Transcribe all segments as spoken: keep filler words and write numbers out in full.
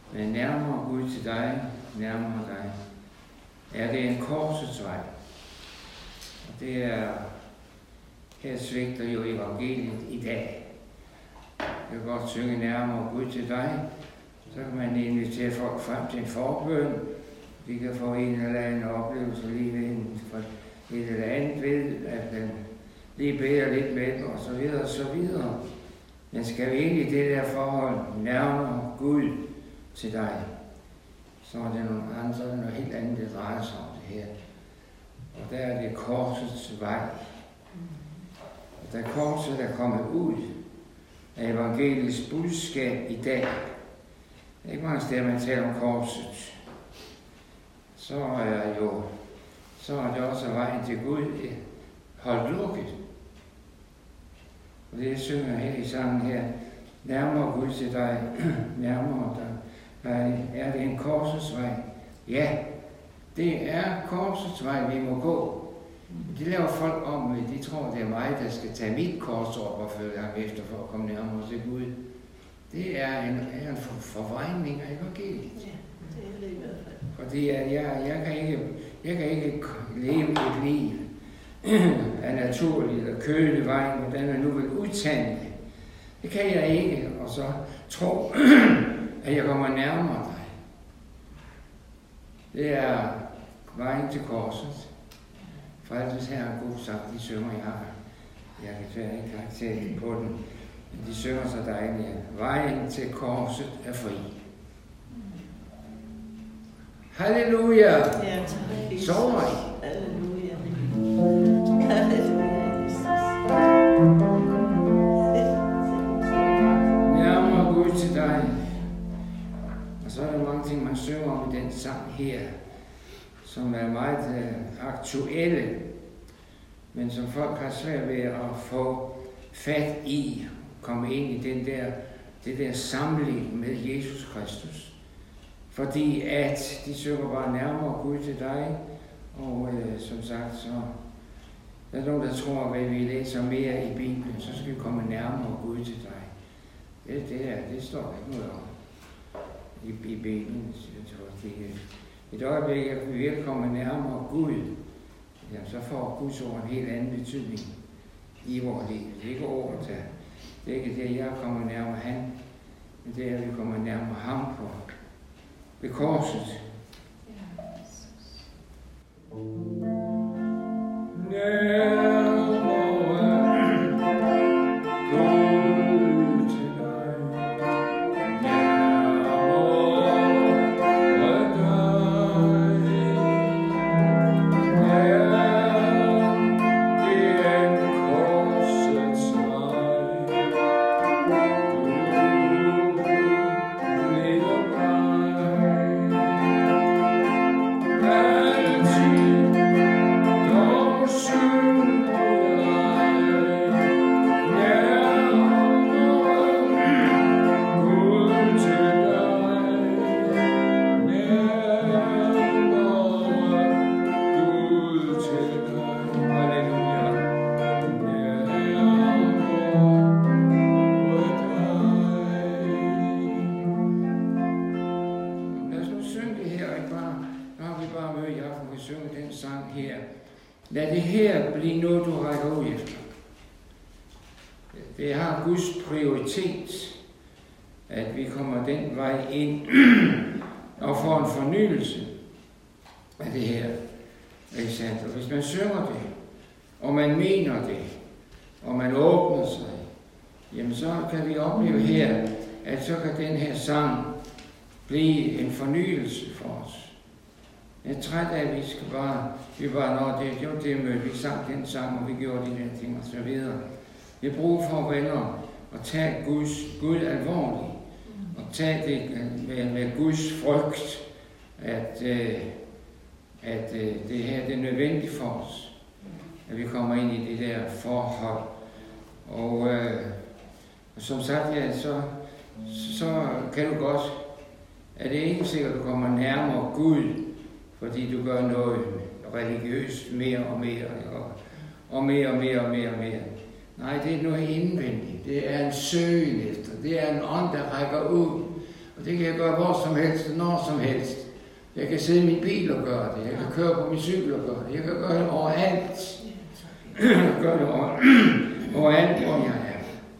men nærmere Gud til dig, nærmere dig. Er det en korsets vej? Og det er, her svigter jo evangeliet i dag. Jeg kan godt synge nærmere Gud til dig, så kan man invitere folk frem til en forbøn. De kan få en eller anden oplevelse lige ved en, for et eller andet ved, at den lige beder lidt med dem, og så videre, og så videre. Men skal vi ind i det der forhold nærmere Gud til dig, så er det nogle andre, så er det noget helt andet, det drejer sig om det her. Og der er det korsets vej. Og da korset er kommet ud af evangeliets budskab i dag, det er ikke mange steder, man taler om korset, så er jo, så er det også vejen til Gud holdt lukket. Og det jeg synger her i sangen her, nærmere Gud til dig, nærmere dig. Er det en korsets vej? Ja, det er korsets vej, vi må gå. De laver folk om, de tror, det er mig, der skal tage mit kors op og følge ham efter for at komme nærmere til Gud. Det er en, er en forvejning af evangeliet. Ja, det er det i hvert fald. Fordi jeg, jeg, jeg, kan ikke, jeg kan ikke leve et liv af naturlig eller kødelig vej, hvordan man nu vil udtale det. Det kan jeg ikke, og så tro, at jeg kommer nærmere dig. Det er vejen til korset. Frelses her er god sagt, de synger, jeg har. Jeg kan desværre ikke karaktere på den, men de synger så dejligt. Vejen til korset er fri. Halleluja! Ja, tak. Sover I? Halleluja. Halleluja, Jesus. Nærmere Gud til dig. Og så er der mange ting, man synger om i den sang her, som er meget uh, aktuelle, men som folk har svært ved at få fat i, komme ind i den der, det der samling med Jesus Kristus. Fordi at de synger bare nærmere Gud til dig, og øh, som sagt, så der er nogen, der tror, at vi læser mere i Bibelen, så skal vi komme nærmere Gud til dig. Det, det, er, det står der ikke noget om i, i Bibelen. Det, et øjeblik, at vi virkelig kommer nærmere Gud, jamen, så får Guds ord en helt anden betydning i vores liv. Det er ikke ordet, der. Det er ikke det, at jeg kommer nærmere han, men det er, at vi kommer nærmere ham på ved korset. Lad det her blive noget, du rækker ud efter. Det har Guds prioritet, at vi kommer den vej ind og får en fornyelse af det her. Og hvis man synger det, og man mener det, og man åbner sig, jamen så kan vi opleve her, at så kan den her sang blive en fornyelse for os. Jeg er træt af, at vi skal bare, vi bare når det, det var det møde, vi sang den sang, og vi gjorde de der ting og så videre. Vi har brug for venner at tage Guds, Gud alvorligt, og tage det med, med Guds frygt, at, øh, at øh, det her det er nødvendigt for os, at vi kommer ind i det der forhold. Og, øh, og som sagt, ja, så, så kan du godt, at det ikke sikkert, at du kommer nærmere Gud, fordi du gør noget religiøst mere og mere, og, og mere og mere og mere og mere. Nej, det er noget indvendigt. Det er en søgen efter. Det er en ånd, der rækker ud. Og det kan jeg gøre hvor som helst, når som helst. Jeg kan sidde i min bil og gøre det. Jeg kan køre på min cykel og gøre det. Jeg kan gøre det overalt. Jeg kan gøre det over, overalt, hvor jeg er.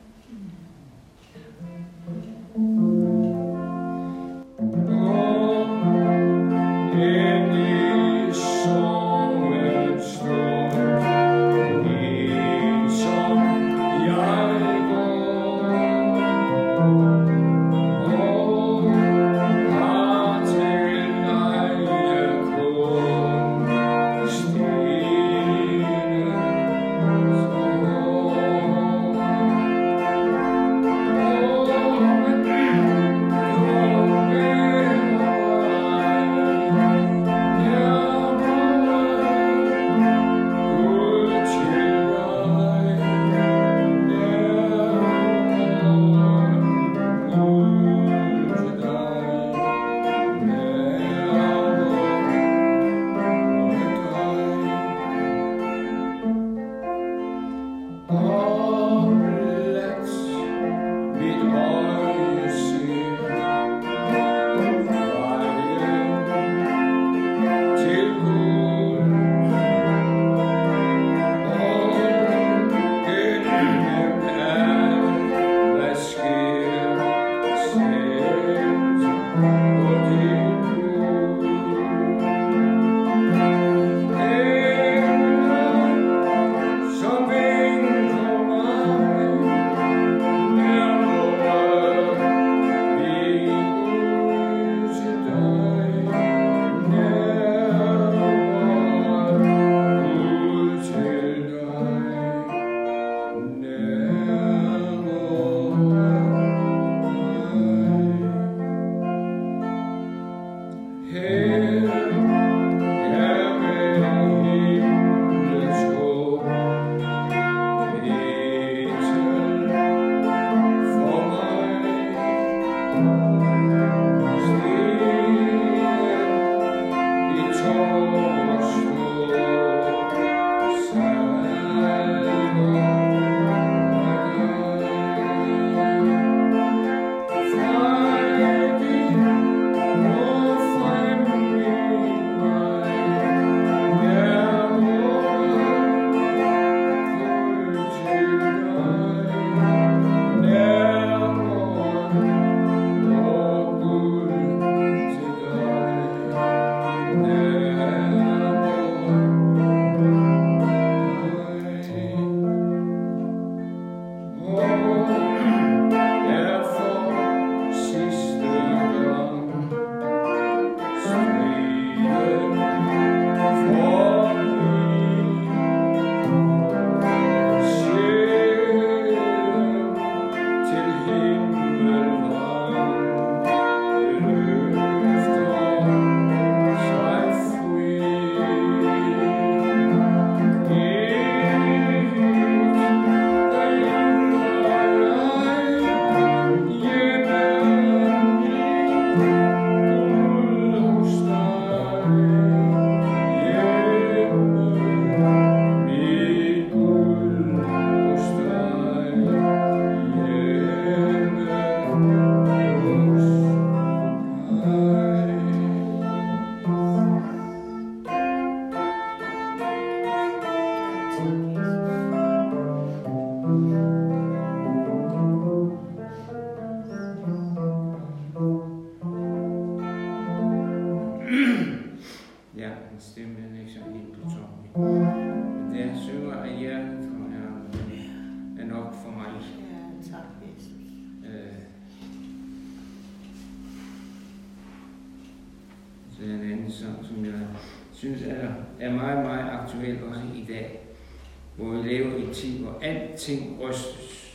Som jeg synes er, er meget, meget aktuel også i dag, hvor vi lever i en tid, hvor alting rystes.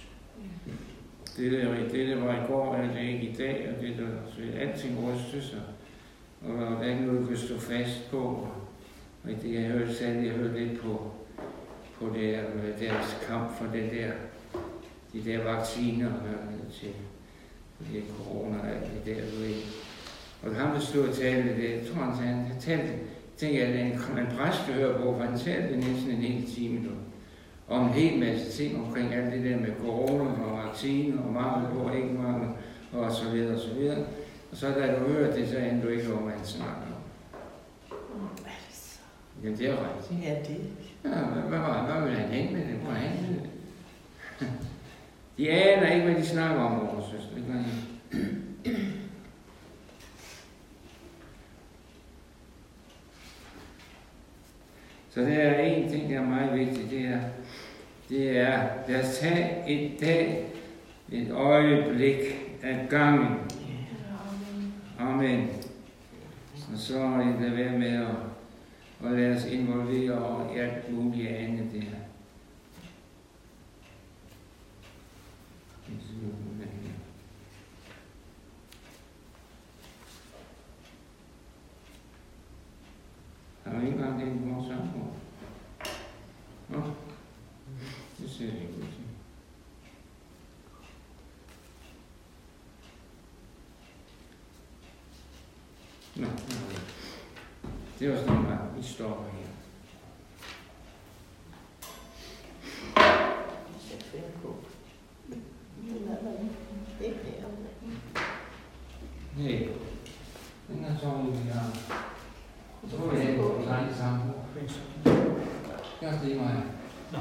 Det der, det der var i går, er det ikke i dag, og det der, så alting rystes, og, og der er ikke noget, du kan stå fast på. Og det jeg hørte selv, jeg hørte lidt på, på det, deres kamp for det der, de der vacciner til det corona og alt det der, du ved. Og ham, der stod og talte det, jeg tror han sagde, han talte, tænkte jeg, at en, en præst, der hører på, for han talte næsten en hel time nu, om en hel masse ting omkring alt det der med corona og vacciner og mangel på, ikke mangel, og så videre og så videre. Og så da du hører det, så aner du ikke, hvad han snakker om. Ja, det er rigtigt. Ja, det Ja, hvad, hvad, hvad, hvad vil han hen med det? Hvor er han med det? De aner ikke, hvad de snakker om, vores søster. Det gør de. Så det er en ting, der er meget vigtigt, det er, det er, lad os tage et dag, et øjeblik af gangen. Amen. Og så er det være med at, at lade os involvere over alt muligt andet det her. Har du ikke engang det i vores samfund? Nå, det ser ikke ud til. Nå, det var sådan, at vi stopper her. Nej, den er så vi har. Så får vi den på den egen sammen. Gør det i mig. Nej.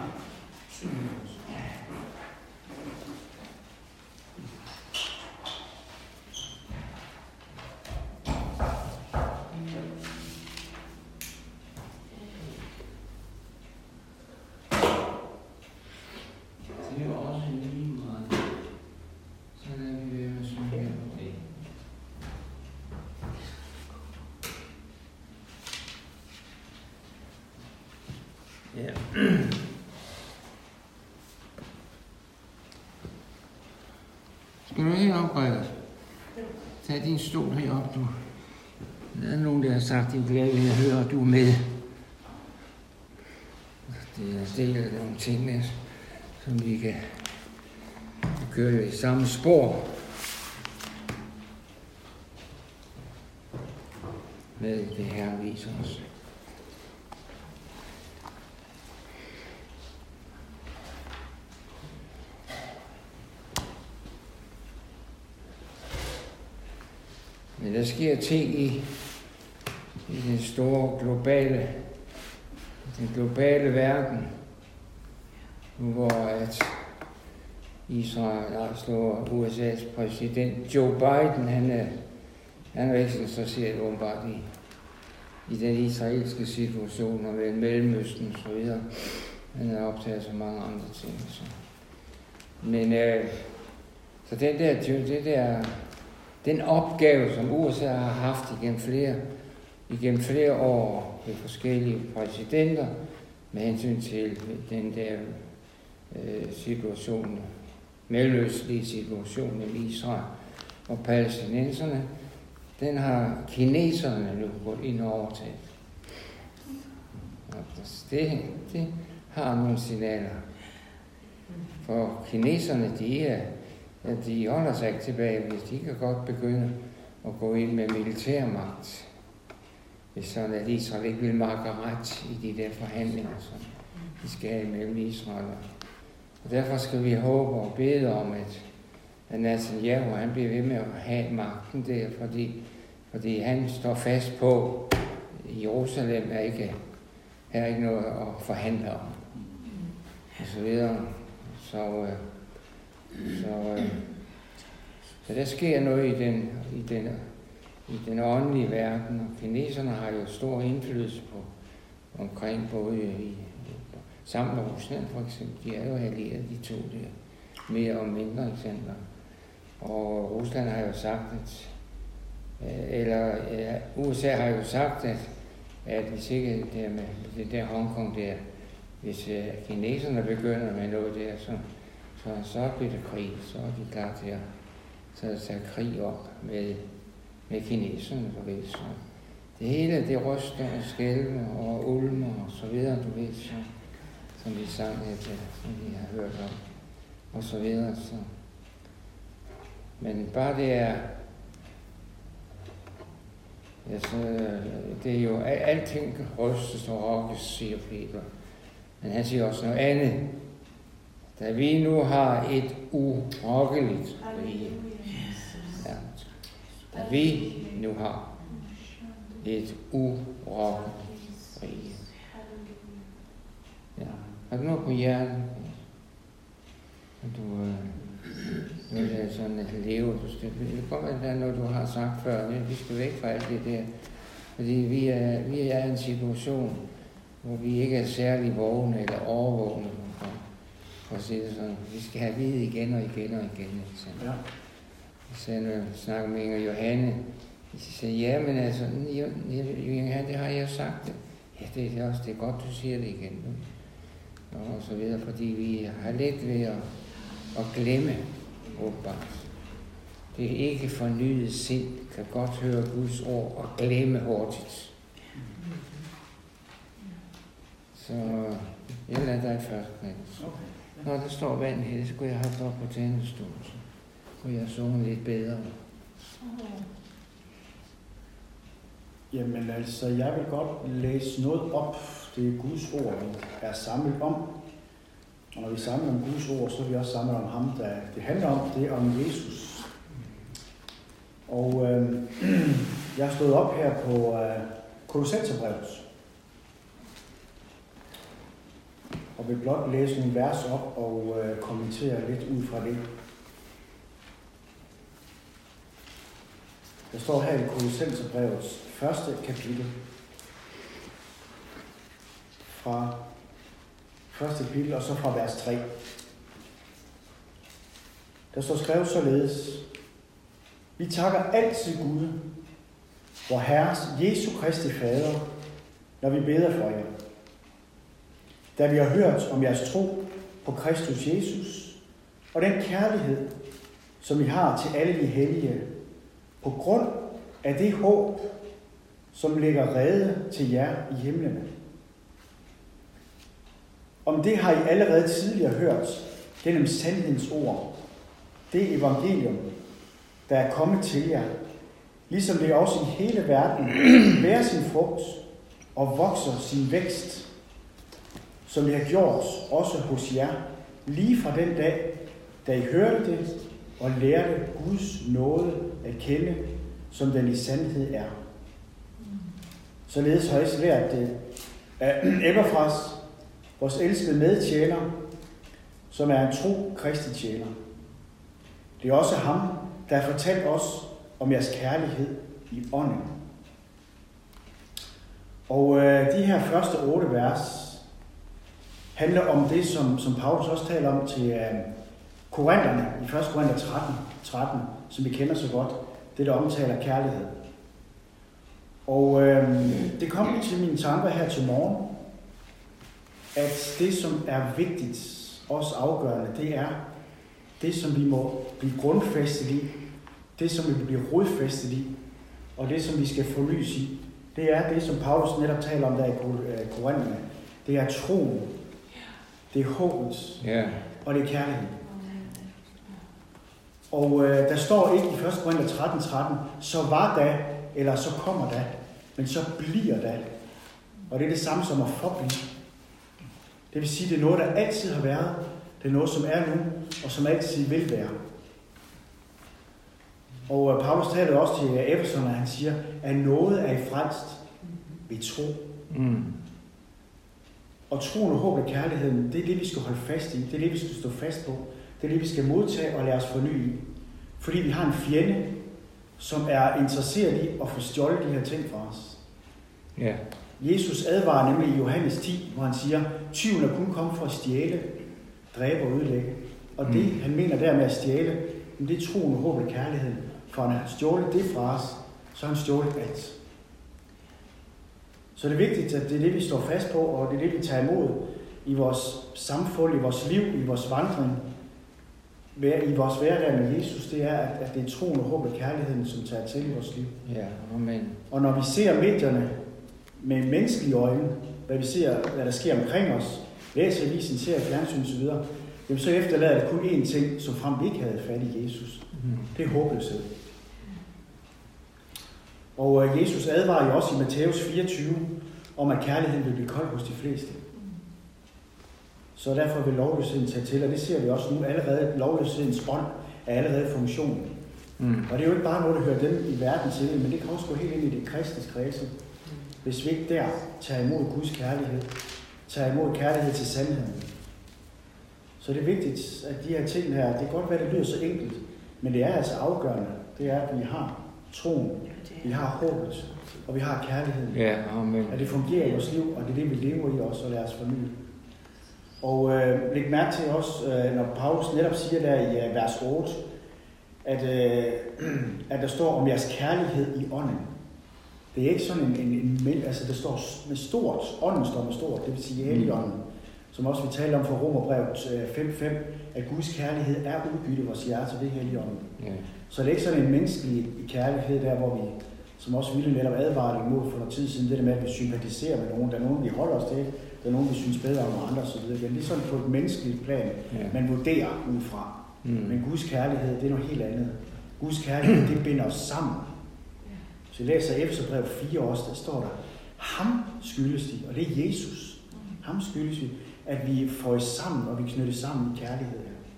Det er også en lige meget. Så lader vi være med at synge her på det. Ja. Skal du herop, Gregers? Tag din stol herop, du. Der er nogen, der har sagt, de er glade ved at høre, at du er med. Det er del af nogle ting, som vi kan køre i samme spor med det her viser os. Men der sker ting i, i den store globale, den globale verden, hvor at Israel slår U S A's præsident Joe Biden, han er, han er ikke interesseret åbenbart i, i den israelske situation og mellem Mellemøsten og så videre. Han er optaget så mange andre ting. Så. Men øh, så den der, det der, den opgave, som U S A har haft igennem flere, igennem flere år med forskellige præsidenter, med hensyn til den der øh, situation, mellemøstlige situation i Israel og palæstinenserne, den har kineserne nu gået ind og overtaget. Og det, det har nogle signaler. For kineserne, de, er, de holder sig ikke tilbage, hvis de kan godt begynde at gå ind med militærmagt. Hvis sådan, at Israel ikke vil makke ret i de der forhandlinger, som de skal have mellem Israel. Og derfor skal vi håbe og bede om, at, at Netanyahu, han bliver ved med at have magten der, fordi, fordi han står fast på, at Jerusalem er ikke, er ikke noget at forhandle om. Og så videre. Så, øh, så, øh, så der sker noget i den, i den, i den åndelige verden, og kineserne har jo stor indflydelse på omkring både i sammen med Rusland for eksempel. De er jo allieret, de to der, mere og mindre eksempler. Og Rusland har jo sagt, at, eller ja, U S A har jo sagt, at, at hvis ikke det med det der Hongkong der, hvis uh, kineserne begynder med noget der, så, så, så bliver det krig, så er de klar til at, til at tage krig op med, med kineserne, du ved. Så det hele, det ryster og skælver og ulmer og så videre, du ved, så, som vi sang her til, som vi har hørt om, og så videre. Så. Men bare det er, altså, det er jo, alting rystes og rokkes, siger Peter. Men han siger også noget andet. Da vi nu har et urokkeligt rige. Ja. Da vi nu har et urokket rige. Ja. Har du noget på hjertet? Du, øh, nu er det sådan et leve, du skal, det kan godt være, at der er noget, du har sagt før, men vi skal væk fra alt det der. Fordi vi er, vi er i en situation, hvor vi ikke er særlig vågne eller overvågne. For at sige det sådan. Vi skal have at vide igen og igen og igen. Ja. Så jeg snakker med Inger Johanne. Så siger ja, men altså, Johanne, det har jeg jo sagt det. Ja, det er også det er godt, du siger det igen. Og så videre, fordi vi har let ved at, at glemme, åbenbart. Det er ikke fornyet sind, kan godt høre Guds ord og glemme hurtigt. Så jeg lader dig først, Chris. Når der står vand her, så kunne jeg have haft op på tændestolen, så kunne jeg sunge lidt bedre. Jamen altså, jeg vil godt læse noget op. Det er Guds ord, vi er samlet om. Og når vi samler om Guds ord, så er vi også samlet om ham, der det handler om. Det er om Jesus. Og øh, jeg har stået op her på øh, Kolossenserbrevet. Og vil blot læse nogle vers op og øh, kommentere lidt ud fra det. Der står her i Kolossenserbrevets første kapitel. Fra første kapitel og så fra vers tre. Der står skrevet således: Vi takker altid Gud, vor Herres Jesu Kristi Fader, når vi beder for jer. Da vi har hørt om jeres tro på Kristus Jesus, og den kærlighed, som I har til alle de hellige, på grund af det håb, som ligger rede til jer i himlene. Om det har I allerede tidligere hørt gennem sandhedens ord, det evangelium, der er kommet til jer, ligesom det også i hele verden bærer sin frugt og vokser sin vækst, som det har gjort også hos jer, lige fra den dag, da I hørte det og lærte Guds nåde at kende, som den i sandhed er. Således har jeg lært det af Epaphras, vores elskede medtjener, som er en tro Kristi tjener. Det er også ham, der har fortalt os om jeres kærlighed i ånden. Og øh, de her første otte vers handler om det, som, som Paulus også taler om til øh, Korintherne i første Korinther tretten, tretten, som vi kender så godt. Det, der omtaler kærlighed. Og øh, det kom til mine tanker her til morgen, at det, som er vigtigt, også afgørende, det er det, som vi må blive grundfæstet i, det, som vi vil blive rodfæstet i, og det, som vi skal fornyes i. Det er det, som Paulus netop taler om der i Korintherne. Det er troen, det er håbet, yeah. og det er kærligheden. Og øh, der står ikke i første Korinther tretten, tretten, så var da, eller så kommer da, men så bliver da. Og det er det samme som at forblive. Det vil sige, det er noget, der altid har været, det er noget, som er nu, og som altid vil være. Og øh, Paulus taler også til Efeserne, han siger, at noget er i frelst ved tro. Mm. Og troen og håb og kærligheden, det er det, vi skal holde fast i, det er det, vi skal stå fast på. Det er det, vi skal modtage og lade os forny i. Fordi vi har en fjende, som er interesseret i at få stjålet de her ting fra os. Yeah. Jesus advarer nemlig i Johannes ti, hvor han siger, tyven er kun kommet for at stjæle, dræbe og ødelægge. Og det, mm. han mener der med at stjæle, det er troen og håb og kærligheden. For han har stjålet det fra os, så har han stjålet alt. Så det er vigtigt, at det er det, vi står fast på, og det er det, vi tager imod i vores samfund, i vores liv, i vores vandring, i vores hverdag med Jesus, det er, at det er troen og håb og kærligheden, som tager til i vores liv. Ja, amen. Og når vi ser medierne med menneskelige øjne, hvad vi ser, hvad der sker omkring os, læser avisen, ser fjernsyn og så videre, jamen så efterlader det kun én ting, som frem vi ikke havde fat i Jesus. Mm. Det er håbløshed. Og Jesus advarer jo også i Matthæus fireogtyve om, at kærligheden vil blive kold hos de fleste. Så derfor vil lovløsheden tage til, og det ser vi også nu allerede. Lovløshedens ånd er allerede i funktion. Mm. Og det er jo ikke bare noget, der hører dem i verden til, men det kan også gå helt ind i det kristne kredse. Hvis vi ikke der tager imod Guds kærlighed, tager imod kærlighed til sandheden. Så det er vigtigt, at de her ting her, det kan godt være, det lyder så enkelt, men det er altså afgørende. Det er, at vi har troen, vi har håbet, og vi har kærligheden. Ja, amen. At det fungerer i vores liv, og det er det, vi lever i også, og lader os forny. Og øh, læg mærke til også, øh, når Paulus netop siger der i øh, vers otte, at, øh, at der står om jeres kærlighed i ånden. Det er ikke sådan en, en, en altså det står med stort, ånden står med stort, det vil sige Helligånden, som også vi talte om fra Romerbrevet fem fem, at Guds kærlighed er udbyttet vores hjerte ved Helligånden. Ja. Så det er ikke sådan en menneskelig kærlighed der, hvor vi, som også ville netop advare imod for noget tid siden, det der med, at vi sympatiserer med nogen, der er nogen, vi holder os til, der er nogen, vi synes bedre om andre osv. Det er lige sådan på et menneskeligt plan, ja. Man vurderer ud fra. Mm. Men Guds kærlighed, det er noget helt andet. Guds kærlighed, det binder os sammen. Så jeg læser Efeserbrevet fire også, der står der, ham skyldes de, og det er Jesus. Ham skyldes vi, at vi får sammen, og vi knyttes sammen i kærlighed.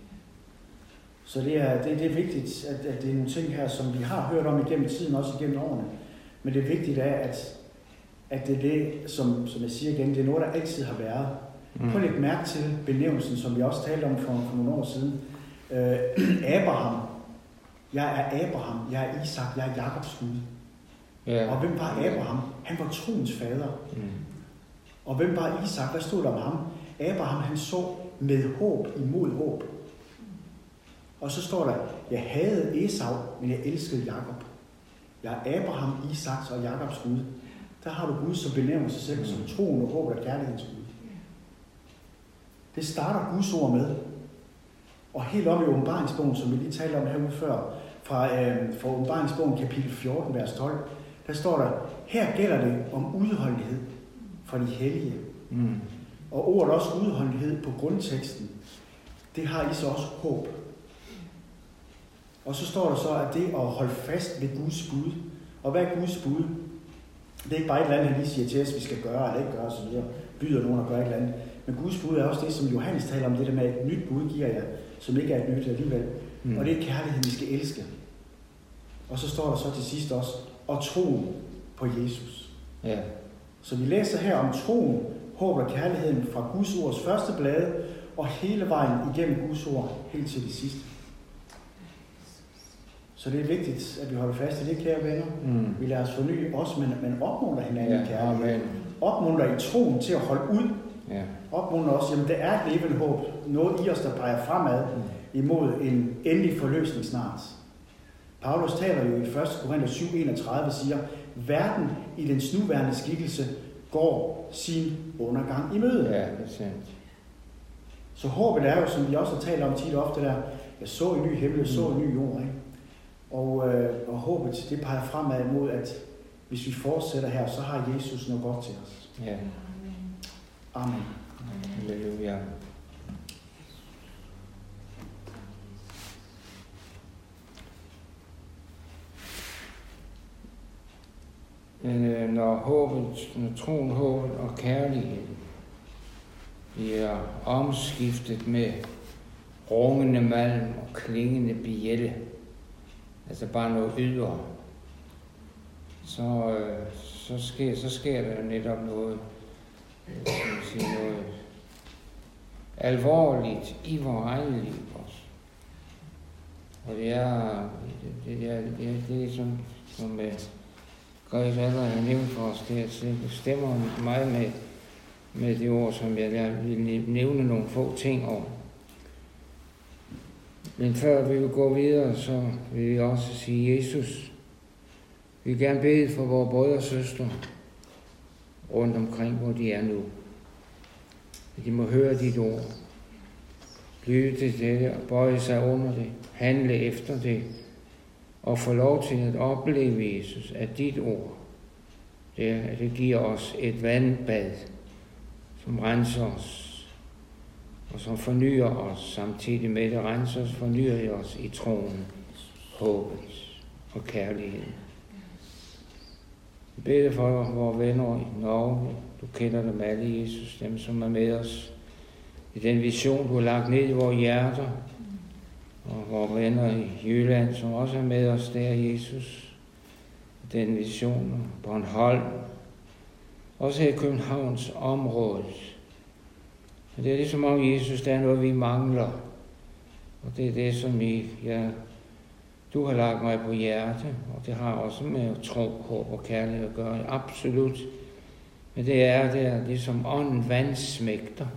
Så det er, det, det er vigtigt, at, at det er nogle ting her, som vi har hørt om igennem tiden, også igennem årene. Men det vigtige er, at, at det er det, som, som jeg siger igen, det er noget, der altid har været. Mm. Prøv lidt mærke til benævnelsen, som vi også talte om for, for nogle år siden. Øh, Abraham. Jeg er Abraham, jeg er Isak, jeg er Jakobs Gud. Yeah. Og hvem var Abraham? Han var troens fader. Mm. Og hvem var Isak? Hvad stod der om ham? Abraham, han så med håb imod håb. Og så står der, jeg havde Esau, men jeg elskede Jakob. Jeg er Abraham, Isaks og Jakobs Gud. Der har du Gud, som benævner sig selv mm. som troen og håb og kærlighedens Gud. Det starter Guds ord med. Og helt op i åbenbaringsbogen, som vi lige talte om herude før, fra, øh, fra åbenbaringsbogen kapitel fjorten, vers tolv, der står der, her gælder det om udholdenhed fra de hellige. Mm. Og ordet også udholdenhed på grundteksten, det har I så også håb. Og så står der så, at det at holde fast ved Guds bud. Og hvad er Guds bud? Det er ikke bare et eller andet, han lige siger til os, vi skal gøre eller ikke gøre osv. Byder nogen at gøre et eller andet. Men Guds bud er også det, som Johannes taler om, det der med, at et nyt bud giver jer, som ikke er et nyt alligevel. Mm. Og det er kærligheden, vi skal elske. Og så står der så til sidst også, og troen på Jesus. Ja. Så vi læser her om troen, håb og kærligheden fra Guds ords første blade, og hele vejen igennem Guds ord, helt til det sidste. Så det er vigtigt, at vi holder fast i det, kære venner. Mm. Vi lader os forny også, men, men opmuntrer hinanden i ja, kærlighed. Opmuntrer i troen til at holde ud. Ja. Opmuntrer også, jamen det er et levende håb. Noget i os, der peger fremad mm. imod en endelig forløsning snart. Paulus taler jo i første Korinther syv enogtredive, siger, verden i dens nuværende skikkelse går sin undergang i møde. Ja, det er sandt. Så håbet er jo, som vi også har talt om tit og ofte der, jeg så en ny himmel, jeg så en ny jord, ikke? Og, øh, og håbet, det peger fremad imod, at hvis vi fortsætter her, så har Jesus noget godt til os. Ja. Amen. Halleluja. Men øh, når håbet, når troen, håbet og kærligheden bliver omskiftet med rungende malm og klingende bjælle, altså bare noget ydre, så, øh, så, sker, så sker der netop noget, øh, sige, noget alvorligt i vores eget liv også. Og det er, det, det er, det er, det er som, som øh, Grete allerede har nævnt for os, det, det stemmer meget med, med det ord, som jeg vil nævne nogle få ting om. Men før vi vil gå videre, så vil vi også sige, Jesus, vi vil gerne bede for vores brødre og søstre rundt omkring, hvor de er nu. De må høre dit ord, lytte til det og bøje sig under det, handle efter det, og få lov til at opleve, Jesus, at dit ord, det, det giver os et vandbad, som renser os, og som fornyer os, samtidig med det renser os, fornyer os i troen, håbet og kærligheden. Vi beder for vores venner i Norge, du kender dem alle, Jesus, dem som er med os, i den vision, du har lagt ned i vores hjerter, og vores venner i Jylland, som også er med os der, Jesus. Den vision, Bornholm, også her i Københavns område. Og det er ligesom om Jesus, der er noget, vi mangler. Og det er det, som I, ja, du har lagt mig på hjerte, og det har også med at tro, håb og kærlighed at gøre. Absolut. Men det er der, ligesom ånden vandsmægter.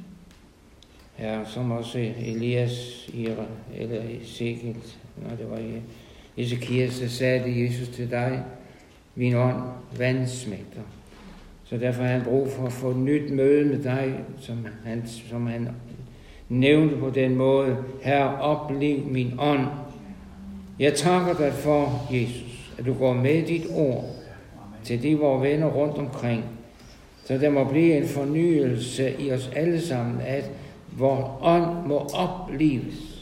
Ja, som også Elias, eller Ezekiel, når det var Ezekias, der sagde det, Jesus til dig, min ånd vandsmægter. Så derfor har han brug for at få et nyt møde med dig, som han, som han nævnte på den måde. Herre, oplev min ånd. Jeg takker dig for, Jesus, at du går med dit ord til de vores venner rundt omkring. Så der må blive en fornyelse i os alle sammen, at vores ånd må opleves.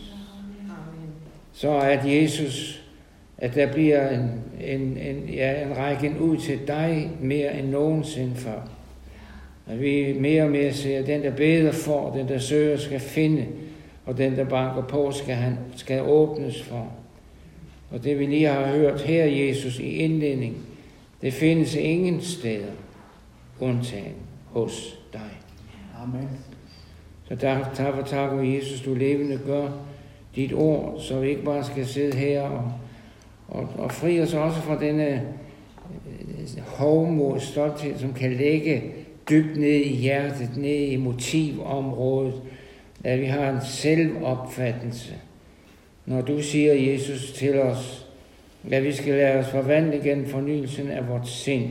Så at Jesus, at der bliver en, en, en, ja, en række ud til dig mere end nogensinde før. At vi mere og mere ser, at den der beder for, den der søger skal finde, og den der banker på skal, han, skal åbnes for. Og det vi lige har hørt her, Jesus, i indledning, det findes ingen steder, undtagen hos dig. Amen. Så derfor takker vi, Jesus, du levende gør dit ord, så vi ikke bare skal sidde her og, og, og fri os også fra denne øh, hovmod, stolthed, som kan ligge dybt ned i hjertet, ned i motivområdet, at vi har en selvopfattelse. Når du siger, Jesus, til os, at vi skal lade os forvandle gennem fornyelsen af vores sind,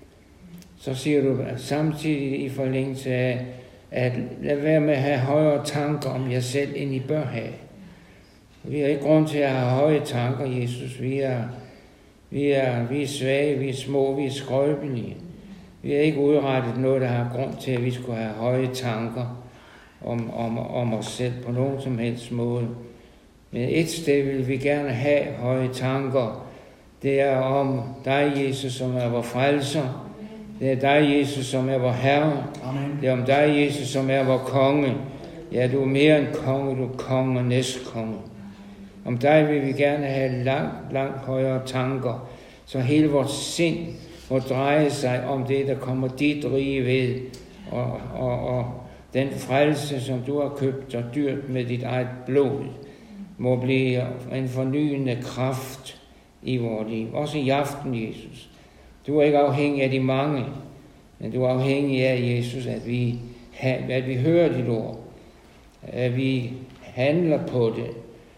så siger du samtidig i forlængelse af, at lad være med at have højere tanker om jer selv, end I bør have. Vi har ikke grund til at have høje tanker, Jesus. Vi er, vi er, vi er svage, vi er små, vi er skrøbelige. Vi har ikke udrettet noget, der har grund til, at vi skulle have høje tanker om, om, om os selv på nogen som helst måde. Men et sted vil vi gerne have høje tanker. Det er om dig, Jesus, som er vor frelser. Det er dig, Jesus, som er vor Herre. Amen. Det er om dig, Jesus, som er vor konge. Ja, du er mere end konge, du er konge og næstkonge. Om dig vil vi gerne have langt, langt højere tanker, så hele vores sind må dreje sig om det, der kommer dit rige ved, og, og, og den frelse, som du har købt og dyrt med dit eget blod, må blive en fornyende kraft i vores liv. Også i aften, Jesus. Du er ikke afhængig af de mange, men du er afhængig af, Jesus, at vi, at vi hører dit ord, at vi handler på det,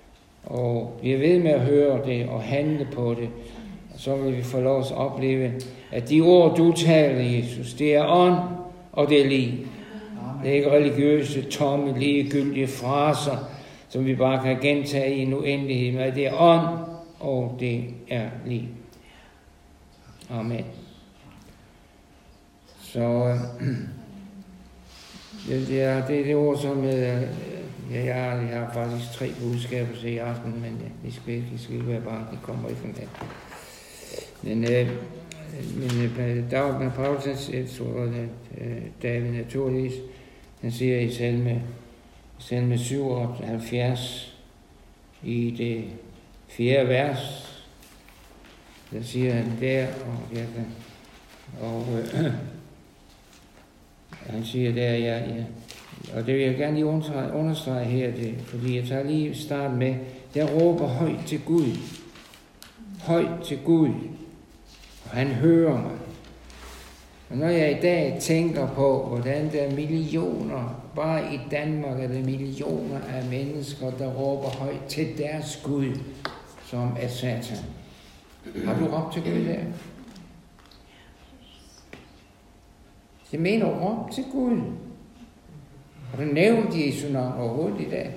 og vi er ved med at høre det og handle på det, og så vil vi få lov at opleve, at de ord, du taler, Jesus, det er ånd, og det er liv. Det er ikke religiøse, tomme, ligegyldige fraser, som vi bare kan gentage i en uendelighed, men det er ånd, og det er liv. Amen. Så øh, det, det, er, det er det ord, som øh, ja, jeg, har, jeg har faktisk tre budskaber til i aften, men ja, vi skal ikke, vi skal ikke være bange, det kommer ikke fra det. Men, øh, men øh, der var Paulus, øh, David naturligvis, han siger i salme, salme syvoghalvfjerds, i det fjerde vers, der siger han der, og, jeg kan, og øh, han siger der, ja, ja, og det vil jeg gerne lige understrege, understrege her, det, fordi jeg tager lige start med, jeg råber højt til Gud, højt til Gud, og han hører mig. Og når jeg i dag tænker på, hvordan der er millioner, bare i Danmark er der millioner af mennesker, der råber højt til deres Gud, som er Satan. Har du råbt til Gud der? Jeg mener råb til Gud. Har du nævnt Jesu navn overhovedet i dag?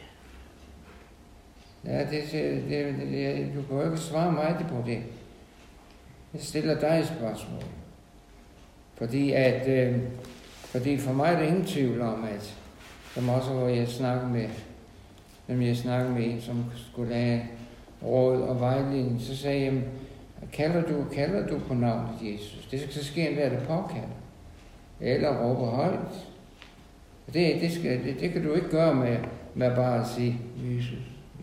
Ja, det, det, det, det, du kan jo ikke svare mig det på det. Jeg stiller dig et spørgsmål. Fordi at, øh, fordi for mig er der ingen tvivl om, at som også hvor jeg snakker med, når jeg snakker med en, som skulle have råd og vejledning, så sagde jeg, kalder du, kalder du på navnet Jesus? Det skal så ske en der, der påkalder. Eller råber højt. Det, det, skal, det, det kan du ikke gøre med, med bare at sige, Jesus,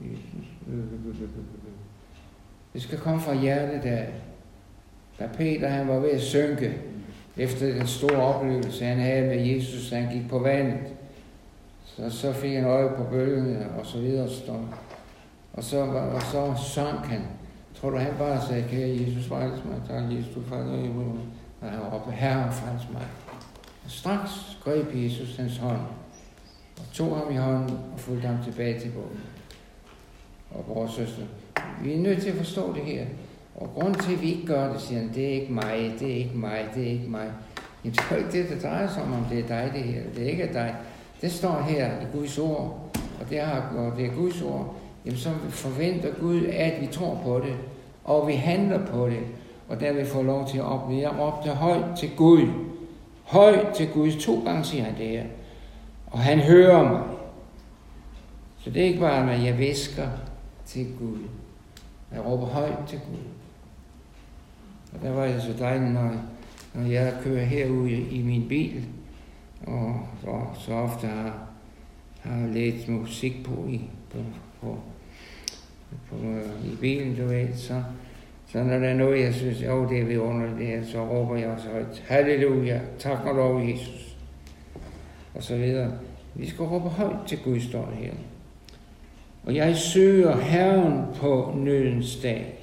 Det skal komme fra hjertet af. Da Peter han var ved at synke, efter den store oplevelse, han havde med Jesus, han gik på vandet, så, så fik han øje på bølgene, og så videre. Og så, og så sank han. Tror du, han bare sagde, kære Jesus, frels mig, tak Jesus, du falder i munden. Og han råbte, Herre, frels mig. Og straks greb Jesus hans hånd, og tog ham i hånden, og fulgte ham tilbage til båden. Og bror og søster, vi er nødt til at forstå det her. Og grund til, at vi ikke gør det, siger han, det er ikke mig, det er ikke mig, det er ikke mig. Jamen, det er ikke det, der drejer sig om, om det er dig, det her. Det er ikke dig. Det står her i Guds ord, og det, har, og det er Guds ord. Jamen, så forventer Gud, at vi tror på det, og vi handler på det, og der vil få lov til at opleve. Jeg råbte højt til Gud. Højt til Gud. To gange siger han det her. Og han hører mig. Så det er ikke bare, at jeg væsker til Gud. Jeg råber højt til Gud. Og der var det så dejligt, når, når jeg kører herude i min bil, og, og så ofte har, har lidt musik på i, på, på, på, i bilen, du ved, så, så når der er noget, jeg synes, jo, det er vidunderligt, det her, så råber jeg også højt, halleluja, tak og lov Jesus, og så videre. Vi skal råbe højt til Gud, står det her. Og jeg søger Herren på nødens dag.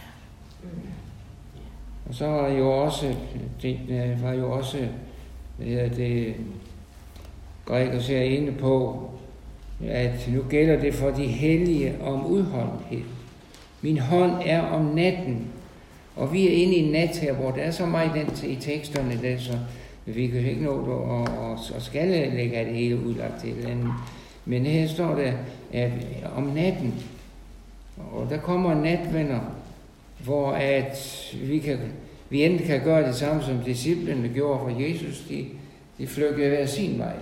Og så var jo også, det var jo også, det, det Gregers er inde på, at nu gælder det for de hellige om udholdenhed. Min hånd er om natten, og vi er inde i en nat her, hvor der er så meget den i teksterne, der, så vi kan ikke nå det, og, og, og skal lægge af det hele udlagt til et eller andet. Men her står der, at om natten, og der kommer natvenner, hvor at vi, kan, vi enten kan gøre det samme, som disciplene gjorde for Jesus, de, de flygtede hver sin vej.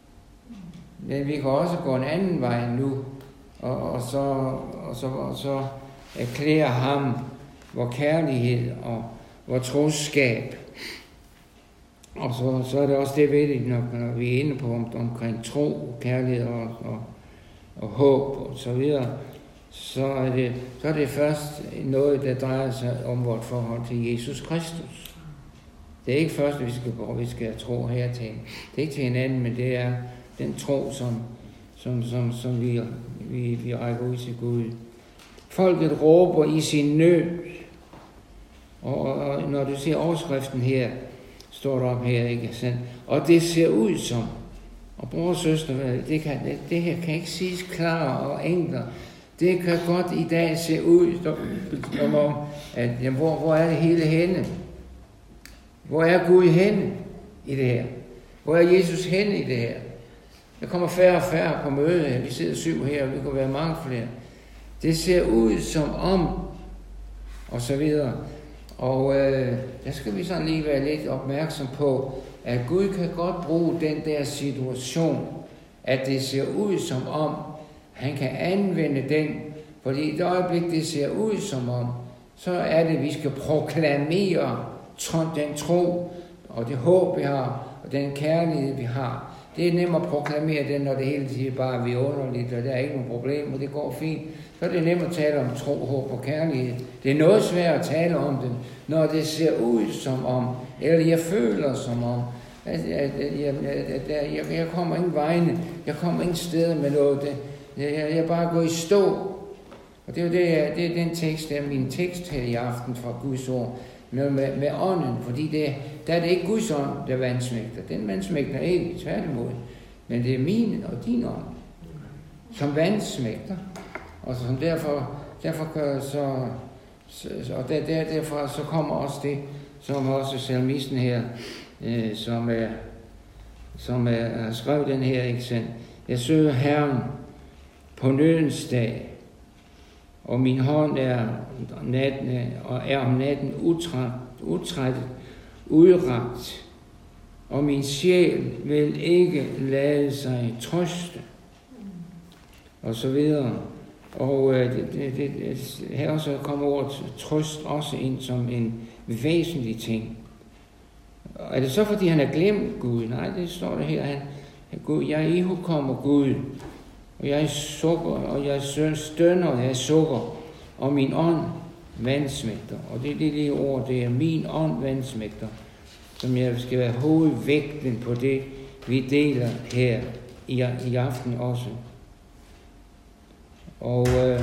Men vi kan også gå en anden vej nu, og, og, så, og, så, og så erklære ham vor kærlighed og vor troskab. Og så, så er det også det ved det, når, når vi er inde på om, omkring tro, kærlighed og, og, og håb og så videre, så er, det, så er det først noget, der drejer sig om vort forhold til Jesus Kristus. Det er ikke først, at vi skal, vi skal tro hertil. Det er ikke til hinanden, men det er den tro, som, som, som, som vi, vi, vi rækker ud til Gud. Folket råber i sin nød. Og, og når du ser overskriften her, står der op her, ikke sandt? Og det ser ud som, og bror og søster, det, kan, det, det her kan ikke siges klarere og enklere. Det kan godt i dag se ud, som om, at jamen, hvor, hvor er det hele henne? Hvor er Gud henne i det her? Hvor er Jesus henne i det her? Der kommer færre og færre på møde her. Vi sidder syv her, og vi kan være mange flere. Det ser ud som om, og så videre. Og øh, der skal vi sådan lige være lidt opmærksom på, at Gud kan godt bruge den der situation, at det ser ud som om, han kan anvende den, fordi i det øjeblik, det ser ud som om, så er det, at vi skal proklamere den tro, og det håb, vi har, og den kærlighed, vi har. Det er nemt at proklamere den, når det hele tiden bare er vidunderligt, og der er ikke nogen problem, og det går fint. Så er det nemt at tale om tro, håb og kærlighed. Det er noget svært at tale om det, når det ser ud som om, eller jeg føler som om, at, at, at, at, at, at jeg, jeg kommer ingen vegne, jeg kommer ingen steder med noget, det, jeg, jeg bare går i stå. Og det er jo det, det er den tekst, der er min tekst her i aften fra Guds ord, med, med, med ånden, fordi det, der er det ikke Guds ånd, der vansmægter. Den vansmægter ikke, tværtimod, men det er min og din ånd, som vansmægter. Og som derfor, derfor gør så, så og der, der, derfor så kommer også det, som også salmisten her, øh, som er, som er, har skrevet den her, ikke sandt? Jeg søger Herren på nødens dag, og min hånd er, natten, og er om natten utræt, utrættet, udragt, og min sjæl vil ikke lade sig trøste, og så videre. Og øh, det, det, det, her også kommer ordet trøst også ind som en væsentlig ting. Er det så, fordi han har glemt Gud? Nej, det står der her. Han, Gud, jeg ihugkommer Gud. og jeg sukker, og jeg stønner, og jeg sukker, og min ånd vandsmægter. Og det er det lige ord, det er min ånd vandsmægter, som jeg skal være hovedvægten på det, vi deler her i, i aften også. Og, øh,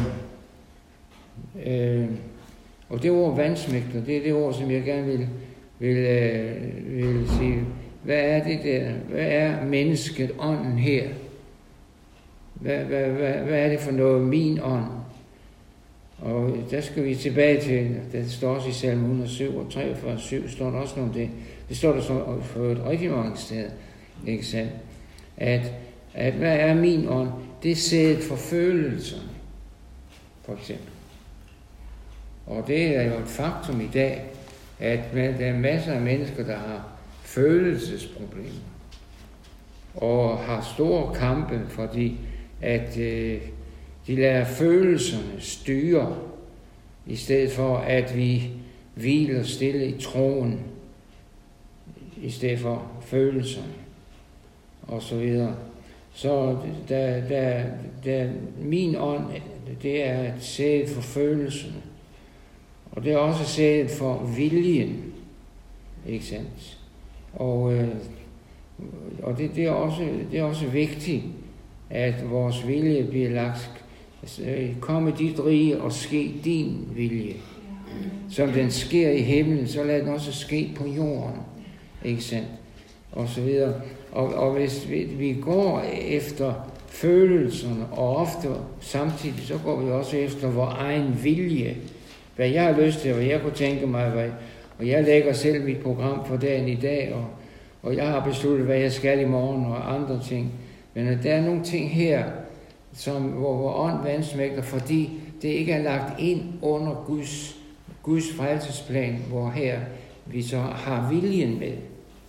øh, og det ord vandsmægter, det er det ord, som jeg gerne vil, vil, øh, vil sige. Hvad er det der? Hvad er mennesket, ånden her? Hvad, hvad, hvad, hvad er det for noget, min ånd? Og der skal vi tilbage til, det står også i salme et hundrede og syv og treogfyrre syv, står der også noget om det. Det står der så for et rigtig mange steder, ikke sandt? At, at hvad er min ånd? Det er sædet for følelserne, for eksempel. Og det er jo et faktum i dag, at der er masser af mennesker, der har følelsesproblemer, og har store kampe, fordi at øh, de lader følelserne styre, i stedet for at vi hviler stille i troen, i stedet for følelserne, og så videre. Så der, der, der, min ånd, det er et sæde for følelserne, og det er også sædet for viljen, ikke sandt? Og, øh, og det, det, er også, det er også vigtigt, at vores vilje bliver lagt, komme dit rige og ske din vilje. Som den sker i himlen, så lad den også ske på jorden, ikke sandt? Og så videre. Og, og hvis vi, vi går efter følelserne, og ofte samtidig, så går vi også efter vores egen vilje. Hvad jeg har lyst til, hvad jeg kunne tænke mig, hvad, og jeg lægger selv mit program for dagen i dag, og, og jeg har besluttet, hvad jeg skal i morgen, og andre ting. Men der er nogle ting her, som, hvor, hvor ånd vandsmægter, fordi det ikke er lagt ind under Guds, Guds frelsesplan, hvor her vi så har viljen med.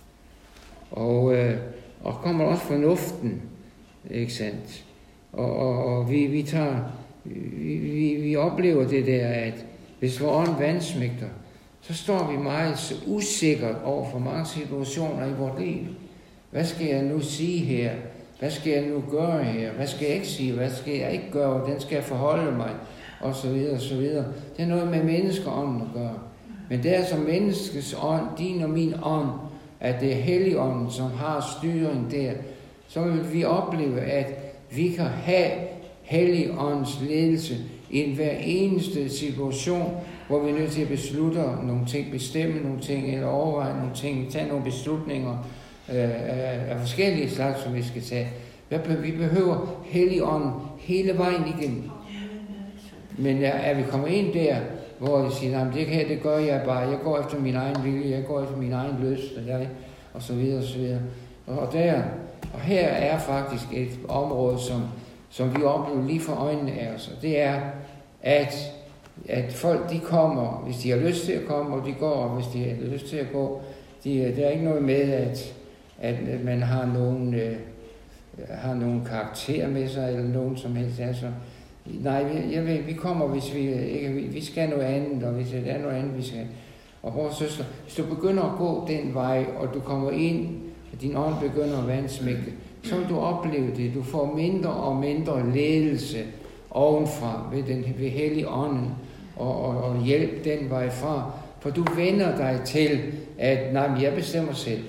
Og, øh, og kommer også fornuften, ikke sandt? Og, og, og vi, vi, tager, vi, vi, vi oplever det der, at hvis vores ånd vandsmægter, så står vi meget usikkert over for mange situationer i vores liv. Hvad skal jeg nu sige her? Hvad skal jeg nu gøre her? Hvad skal jeg ikke sige? Hvad skal jeg ikke gøre? Hvordan skal jeg forholde mig? Og så videre, og så videre. Det er noget med menneskeånden at gøre. Men det er som menneskets ånd, din og min ånd, at det er Helligånden, som har styring der. Så vil vi opleve, at vi kan have Helligåndens ledelse i en hver eneste situation, hvor vi er nødt til at beslutte nogle ting, bestemme nogle ting, eller overveje nogle ting, tage nogle beslutninger øh, af, af forskellige slags, som vi skal tage. Vi behøver Helligånden hele vejen igennem. Men er vi kommet ind der, hvor vi siger, det her, det gør jeg bare, jeg går efter min egen vilje, jeg går efter min egen lyst, og, jeg, og så videre, og så videre. Og, der, og her er faktisk et område, som, som vi oplever lige for øjnene af os, og det er, at, at folk, de kommer, hvis de har lyst til at komme, og de går, og hvis de har lyst til at gå. De, der er ikke noget med, at, at man har nogen, øh, har nogen karakter med sig, eller nogen som helst. Altså, nej, jeg ved, vi kommer, hvis vi ikke, vi skal noget andet, og hvis det er noget andet, vi skal. Og vores søster, hvis du begynder at gå den vej, og du kommer ind, og din ånd begynder at vandsmægte, så vil du opleve det. Du får mindre og mindre ledelse ovenfra ved den ved Helligånden, og, og, og hjælp den vej fra. For du vender dig til, at nej, jeg bestemmer selv.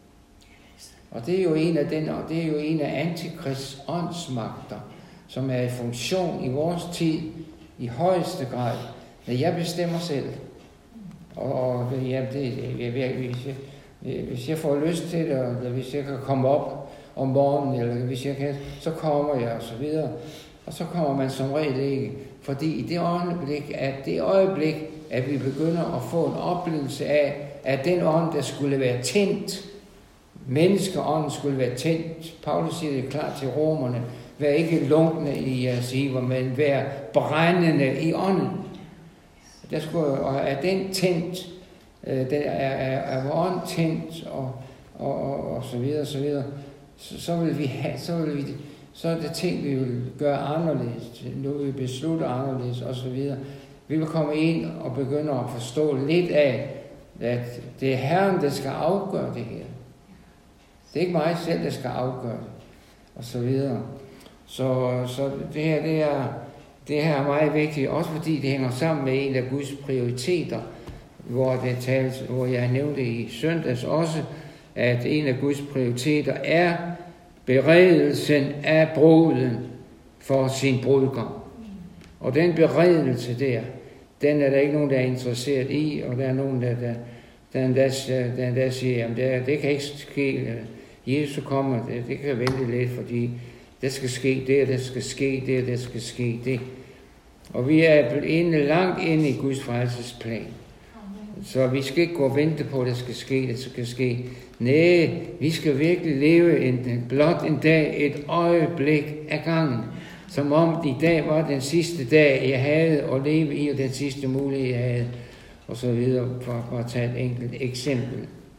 Og det er jo en af den, og det er jo en af Antikrists åndsmagter, som er i funktion i vores tid i højeste grad, at jeg bestemmer selv. Og, og ja, det, jeg, jeg, hvis, jeg, hvis jeg får lyst til det, eller hvis jeg kan komme op om morgenen, eller hvis jeg kan, så kommer jeg, og så videre. Og så kommer man som regel ikke. Fordi i det øjeblik, at det øjeblik, at vi begynder at få en oplevelse af, at den ånd, der skulle være tændt, menneskeånden skulle være tændt. Paulus siger det klart til romerne, vær ikke lunkne i jeres iver, men vær brændende i ånden. Der skulle, og er den tændt, øh, den er, er, er vor ånd tændt, og, og, og, og så videre, og så videre, så, så vil vi have, så vil vi, så er det ting, vi vil gøre anderledes, nu vil vi beslutte anderledes, og så videre. Vi vil komme ind og begynde at forstå lidt af, at det er Herren, der skal afgøre det her. Det er ikke mig selv, der skal afgøre det, og så videre. Så, så det her, det er, det her er meget vigtigt, også fordi det hænger sammen med en af Guds prioriteter, hvor, det tales, hvor jeg nævnte i søndags også, at en af Guds prioriteter er beredelsen af bruden for sin brudgom. Og den beredelse der, den er der ikke nogen, der er interesseret i, og der er nogen, der, der, der, der, der, der siger, at det, det kan ikke ske. Jesus kommer, det, det kan vente lidt, fordi der skal ske det, der skal ske det, der skal ske det. Og vi er inde, langt inde i Guds frelsesplan. Så vi skal ikke gå og vente på, at det skal ske, det skal ske. Nej, vi skal virkelig leve en, blot en dag, et øjeblik af gangen. Som om i dag var den sidste dag, jeg havde at leve i, og den sidste mulighed, jeg havde. Og så videre, for, for at tage et enkelt eksempel.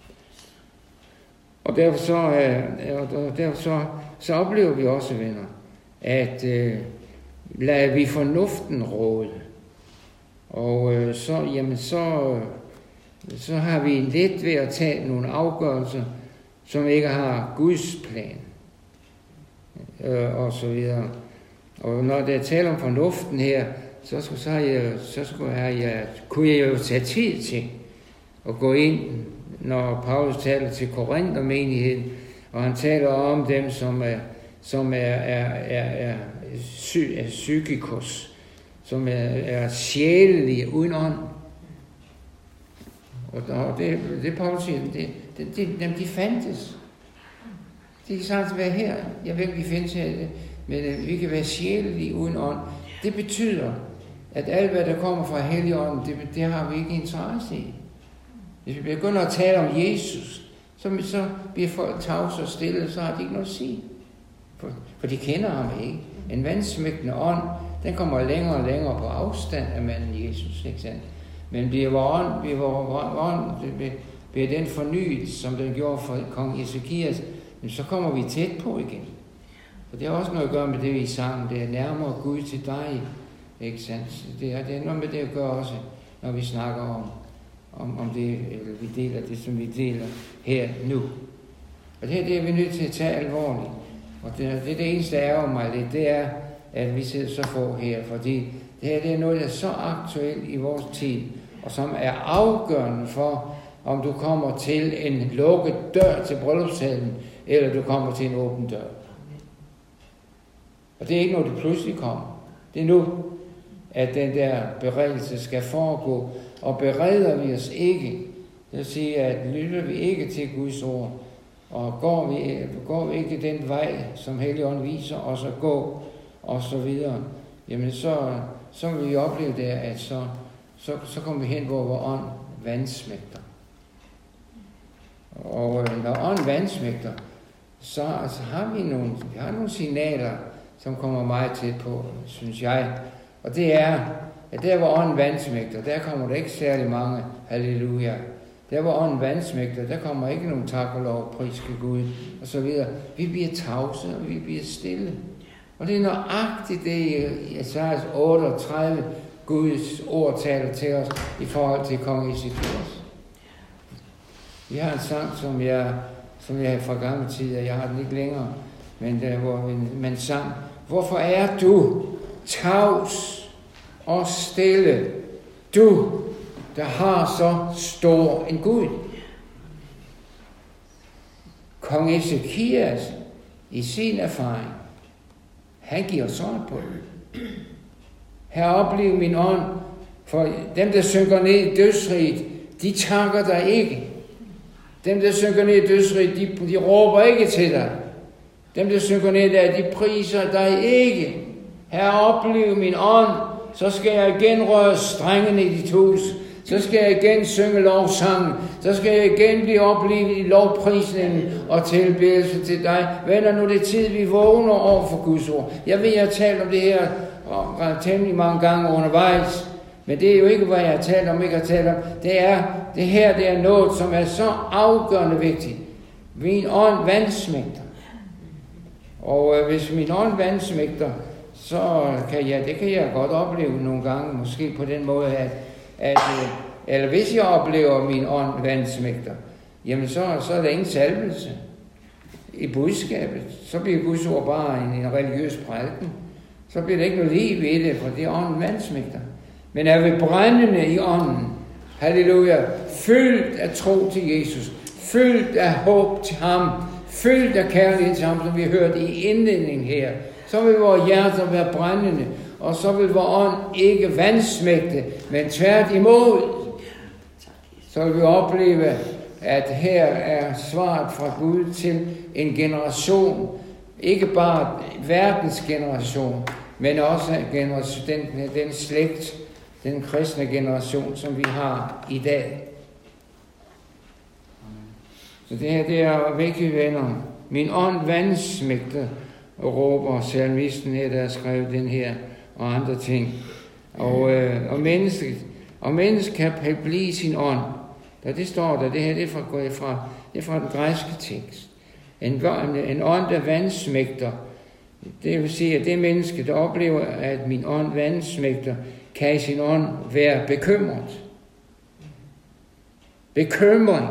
Og derfor så, og derfor så, så oplever vi også, venner, at øh, lader vi fornuften råde. Og øh, så, jamen så, så har vi let ved at tage nogle afgørelser, som ikke har Guds plan. Øh, og så videre. Og når der taler om fornuften her, så, så, så, jeg, så skulle jeg, jeg, kunne jeg jo tage tid til at gå ind, når Paulus taler til Korinthermenigheden, og han taler om dem, som er, som er, er, er, er, psy, er psykikos, som er, er sjælelige uden ånd. Og, og det, det Paulus siger, det, det, det, dem de fandtes. De kan sagtens være her. Jeg ved ikke, vi findes her, men vi kan være sjælelige uden ånd. Det betyder, at alt, hvad der kommer fra Helligånden, det, det har vi ikke interesse i. Hvis vi begynder at tale om Jesus, så, så bliver folk tavse og stille, så har de ikke noget at sige. For, for de kender ham ikke. En vandsmægtende ånd, den kommer længere og længere på afstand af manden Jesus, ikke sandt? Men bliver vores ånd, bliver vores ånd, bliver, bliver den fornyet, som den gjorde for kong Ezekias, så kommer vi tæt på igen. Og det har også noget at gøre med det, vi sang, det er nærmere Gud til dig, ikke sandt? Det er, det er noget med det at gøre også, når vi snakker om, om, om det, eller vi deler det, som vi deler her nu. Og det her, det er vi nødt til at tage alvorligt. Og det, det, det eneste, der ærger mig lidt, det er, at vi sidder så få her, fordi det her, det er noget, der er så aktuelt i vores tid, og som er afgørende for, om du kommer til en lukket dør til bryllupssalen, eller du kommer til en åben dør. Og det er ikke noget, der pludselig kommer. Det er nu, at den der beredelse skal foregå, og bereder vi os ikke, det vil sige, at lytter vi ikke til Guds ord, og går vi, går vi ikke den vej, som Helligånden viser os at gå, og så videre, jamen så, så vil vi opleve det, at så, så, så kommer vi hen, hvor vores ånd vandsmægter. Og når ånd vandsmægter, så altså, har vi nogle, vi har nogle signaler, som kommer meget tæt på, synes jeg. Og det er, at der hvor ånden vandsmægter, der kommer der ikke særlig mange halleluja. Der hvor ånden vandsmægter, der kommer ikke nogen tak og lov, priske Gud, og så videre. Vi bliver tavse, og vi bliver stille. Og det er nøjagtigt det i Esajas otteogtredive, Guds ord taler til os i forhold til kong Ezekias. Vi har en sang, som jeg, som jeg har fra gamle tider, jeg har den ikke længere, men der, hvor man sang, hvorfor er du tavs og stille, du, der har så stor en Gud? Kong Ezekias, i sin erfaring, han giver sådan på det. Her oplever min ånd, for dem, der synker ned i dødsriget, de takker dig ikke. Dem, der synker ned i dødsriget, de, de råber ikke til dig. Dem, der synker ned der, de priser dig ikke. Her oplever min ånd, så skal jeg igen røre strengene i dit hus. Så skal jeg igen synge lovsangen. Så skal jeg igen blive oplevet i lovprisningen og tilbedelse til dig. Venner, nu er det tid, vi vågner over for Guds ord. Jeg ved, jeg har talt om det her temmelig mange gange undervejs. Men det er jo ikke, hvad jeg har talt om, ikke har talt om. Det er, det her, det er noget, som er så afgørende vigtigt. Min ånd vandsmægter. Og øh, hvis min ånd vandsmægter, så kan jeg, det kan jeg godt opleve nogle gange, måske på den måde, at, at øh, eller hvis jeg oplever min ånd vandsmægter, jamen så, så er der ingen salvelse. i budskabet. Så bliver Guds ord bare en, en religiøs prædiken. Så bliver det ikke noget liv i det, for det er ånden vandsmægter. Men er vi brændende i ånden, halleluja, fyldt af tro til Jesus, fyldt af håb til ham, fyldt af kærlighed til ham, som vi har hørt i indledningen her, så vil vores hjerter være brændende, og så vil vores ånd ikke vandsmægte, men tværtimod. Så vil vi opleve, at her er svaret fra Gud til en generation, ikke bare verdens generation, men også generation, den, den slægt, den kristne generation, som vi har i dag. Så det her, det er vigtigt, venner. Min ånd vandsmægter, råber salmisten her, der har skrevet den her, og andre ting. Og, øh, og mennesket, og mennesket kan blive sin ånd. Der det står der, det her det er fra, fra, det er fra den græske tekst. En, en ånd, der vandsmægter, det vil sige, at det menneske, der oplever, at min ånd vandsmægter, kan i sin ånd være bekymret. Bekymring.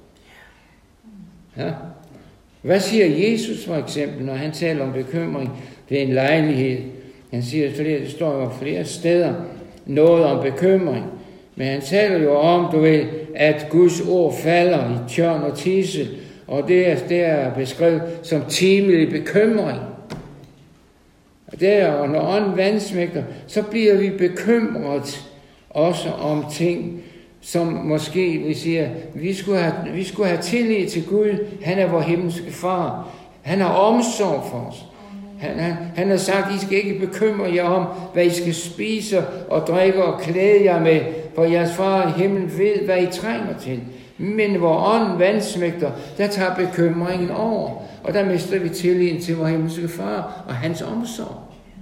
Ja. Hvad siger Jesus for eksempel, når han taler om bekymring? Det er en lejlighed. Han siger, flere, det står jo flere steder, noget om bekymring. Men han taler jo om, du ved, at Guds ord falder i tjørn og tidsel, og det er, det er beskrevet som timelig bekymring. Og der, og når ånden vandsmægter, så bliver vi bekymret også om ting, som måske vi siger, vi skulle have, vi skulle have tillid til Gud. Han er vor himmelske far. Han har omsorg for os. Han, han, han har sagt, I skal ikke bekymre jer om, hvad I skal spise og drikke og klæde jer med, for jeres far i himlen ved, hvad I trænger til. Men hvor ånden vandsmægter, der tager bekymringen over, og der mister vi tilliden til vor himmelske far og hans omsorg.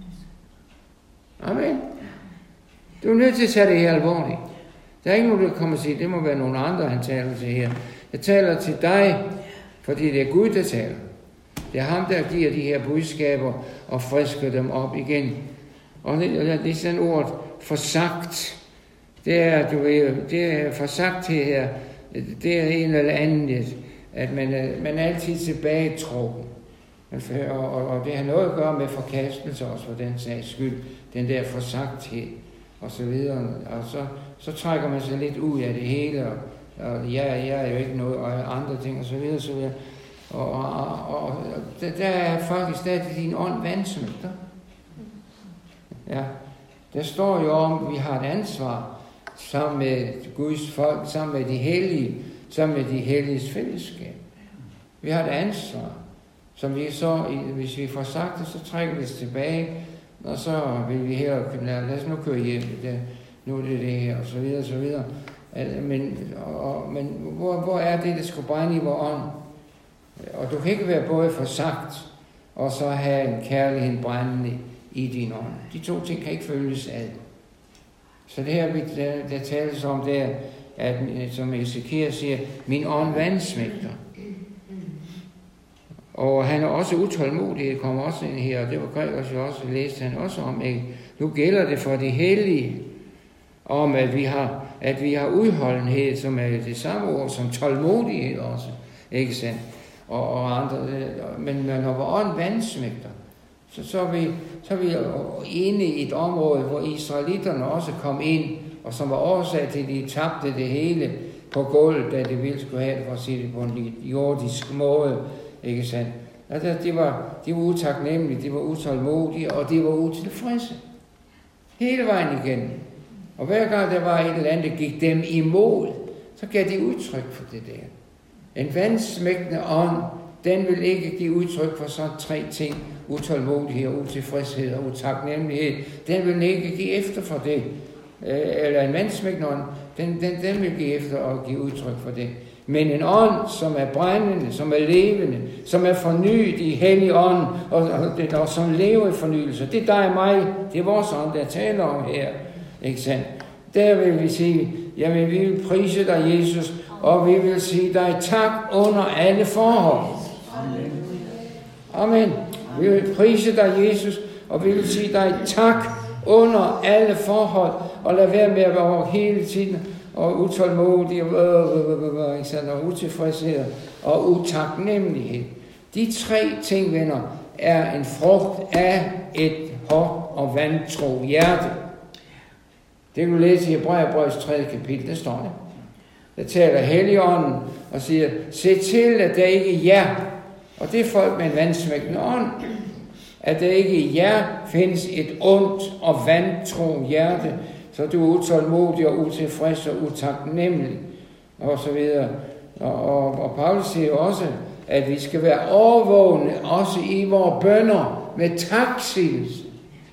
Amen. Du er nødt til at tage det her alvorligt. Der er ikke nogen, der kommer og siger, det må være nogen andre, han taler til her. Jeg taler til dig, fordi det er Gud, der taler. Det er ham, der giver de her budskaber og frisker dem op igen. Og det, det er sådan ordet forsagt. Det er, du ved, det er forsagt til her. Det er en eller anden, at man er, man er altid tilbagetrukken. Og, og, og det har noget at gøre med forkastelse også for den sags skyld. Den der forsagthed og så videre. Og så, så trækker man sig lidt ud af det hele. Og, og jeg, jeg er jo ikke noget, og andre ting og så videre. Så videre. Og, og, og, og der er faktisk stadig din ånd vandsmægter. Ja. Der står jo om, at vi har et ansvar sammen med Guds folk, sammen med de hellige, sammen med de helliges fællesskab. Vi har et ansvar, som vi så, hvis vi får sagt det, så trækker vi os tilbage, og så vil vi her kunne lade, lad os nu køre hjem, det, nu er det det her, og så videre, og så videre. Men, og, men hvor, hvor er det, der skal brænde i vores ånd? Og du kan ikke være både forsagt, og så have en kærlighed brændende i din ånd. De to ting kan ikke følges ad. Så det her, der, der tales om der, at, som Ezekiel siger, min ånd vandsmægter. Og han er også utålmodig, det kommer også ind her, og det var Gregers jo også, læste han også om, ikke? Nu gælder det for de hellige, om at vi har, at vi har udholdenhed, som er det samme ord som tålmodighed også, ikke sandt? Og, og andre, men når vores ånd vandsmægter, så, så, er vi, så er vi inde i et område, hvor israelitterne også kom ind, og som var årsag til, at de tabte det hele på gulvet, da de ville skulle have det, for at sige det på en jordisk måde, ikke sandt? Altså, de var, de var utaknemmelige, de var utålmodige, og de var utilfredse. Hele vejen igen. Og hver gang der var et eller andet, der gik dem imod, så gav de udtryk for det der. En vandsmægtende ånd, den vil ikke give udtryk for sådan tre ting, utålmodighed, utilfredshed og utaknemmelighed. Den vil ikke give efter for det. Eller en vandsmægtende ånd, den, den, den vil give efter og give udtryk for det. Men en ånd, som er brændende, som er levende, som er fornyet i hellig ånd, og, og, og som lever i fornyelse, det er dig og mig, det er vores ånd, der taler om her. Ikke sandt? Der vil vi sige, jamen vi vil prise dig, Jesus, og vi vil sige dig tak under alle forhold. Amen. Amen. Vi vil prise dig, Jesus, og vi vil sige dig tak under alle forhold, og lad være med at være hele tiden og utålmodig og, og utilfredshed og utaknemmelighed. De tre ting, venner, er en frugt af et hårdt og vantro hjerte. Det kan du læse i Hebræerbrevets tredje kapitel, der står det. Der taler Helligånden og siger, se til, at der ikke i jer, og det er folk med en vansmægtende ånd, at der ikke i jer findes et ondt og vantro hjerte, så du er utålmodig og utilfreds og utaknemmelig, og så videre. Og, og, og Paulus siger jo også, at vi skal være overvågne, også i vores bønner, med taksigelse.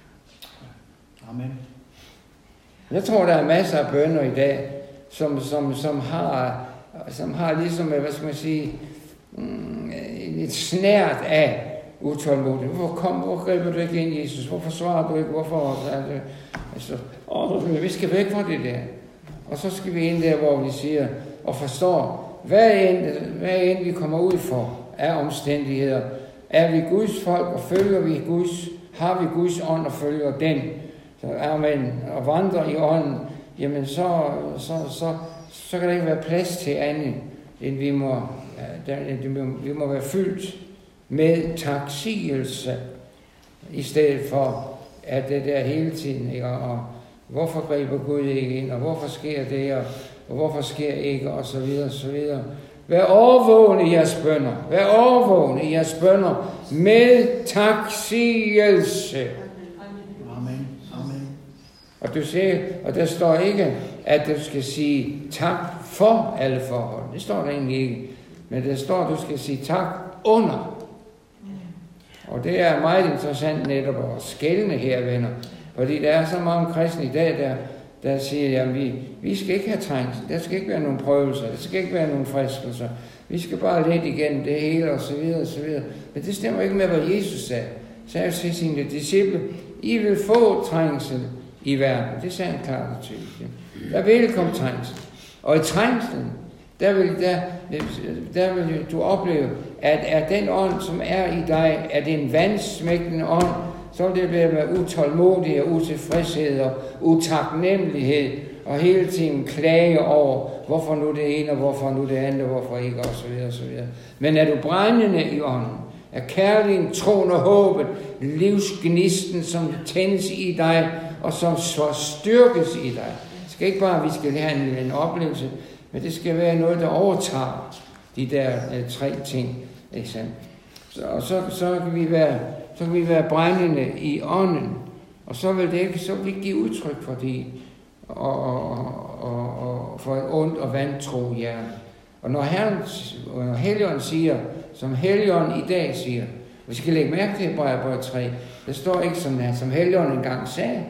Amen. Jeg tror, der er masser af bønner i dag, som, som, som, har, som har ligesom, hvad skal man sige, et snært af utålmodighed. Hvorfor kom, hvor griber du ikke ind, Jesus? Hvorfor svarer du ikke? Hvorfor? Altså, altså, åh, vi skal væk fra det der. Og så skal vi ind der, hvor vi siger og forstår, hvad end, hvad end vi kommer ud for af omstændigheder. Er vi Guds folk, og følger vi Guds, har vi Guds ånd og følger den, så er man og vandrer i ånden, jamen så, så, så, så kan der ikke være plads til andet, end vi må, vi må være fyldt med taksigelse, i stedet for at det der hele tiden, ikke? Og hvorfor griber Gud ikke ind, og hvorfor sker det, og, og hvorfor sker ikke, og så videre, og så videre. Vær overvågne i jeres bønner, vær overvågne i jeres bønner med taksigelse. Amen. Amen. Og du ser, og der står ikke, at du skal sige tak for alle forhold. Det står der egentlig ikke. Men der står, at du skal sige tak under. Og det er meget interessant netop at skelne her, venner. Fordi der er så mange kristne i dag, der, der siger, at vi, vi skal ikke have trængsel. Der skal ikke være nogen prøvelser. Der skal ikke være nogen fristelser. Vi skal bare lette igennem det hele, og så videre, og så videre. Men det stemmer ikke med, hvad Jesus sagde. Så jeg til sine disciple, I vil få trængsel i verden. Det sagde han klart og tydeligt. Der vil komme trængsel. Og i trængslen, der vil, der, der vil du opleve, at er den ånd, som er i dig, er det en vandsmægtende ånd, så vil det være med utålmodighed og utilfredshed og utaknemmelighed, og hele tiden klage over, hvorfor nu det ene, og hvorfor nu det andet, og hvorfor ikke, og så videre, og så videre. Men er du brændende i ånden, er kærligheden, troen og håbet, livsgnisten, som tændes i dig, og som så styrkes i dig. Det skal ikke bare, at vi skal have en, en oplevelse, men det skal være noget, der overtager de der uh, tre ting. Så, og så, så, kan vi være, så kan vi være brændende i ånden, og så vil det ikke, så vil vi give udtryk for det, og, og, og, og for et ondt og vantro hjerte. Og når Herren, når Helligånden siger, som Helligånden i dag siger, vi skal lægge mærke til Hebræerbrevet tre, der står ikke som, som Helligånden engang sagde.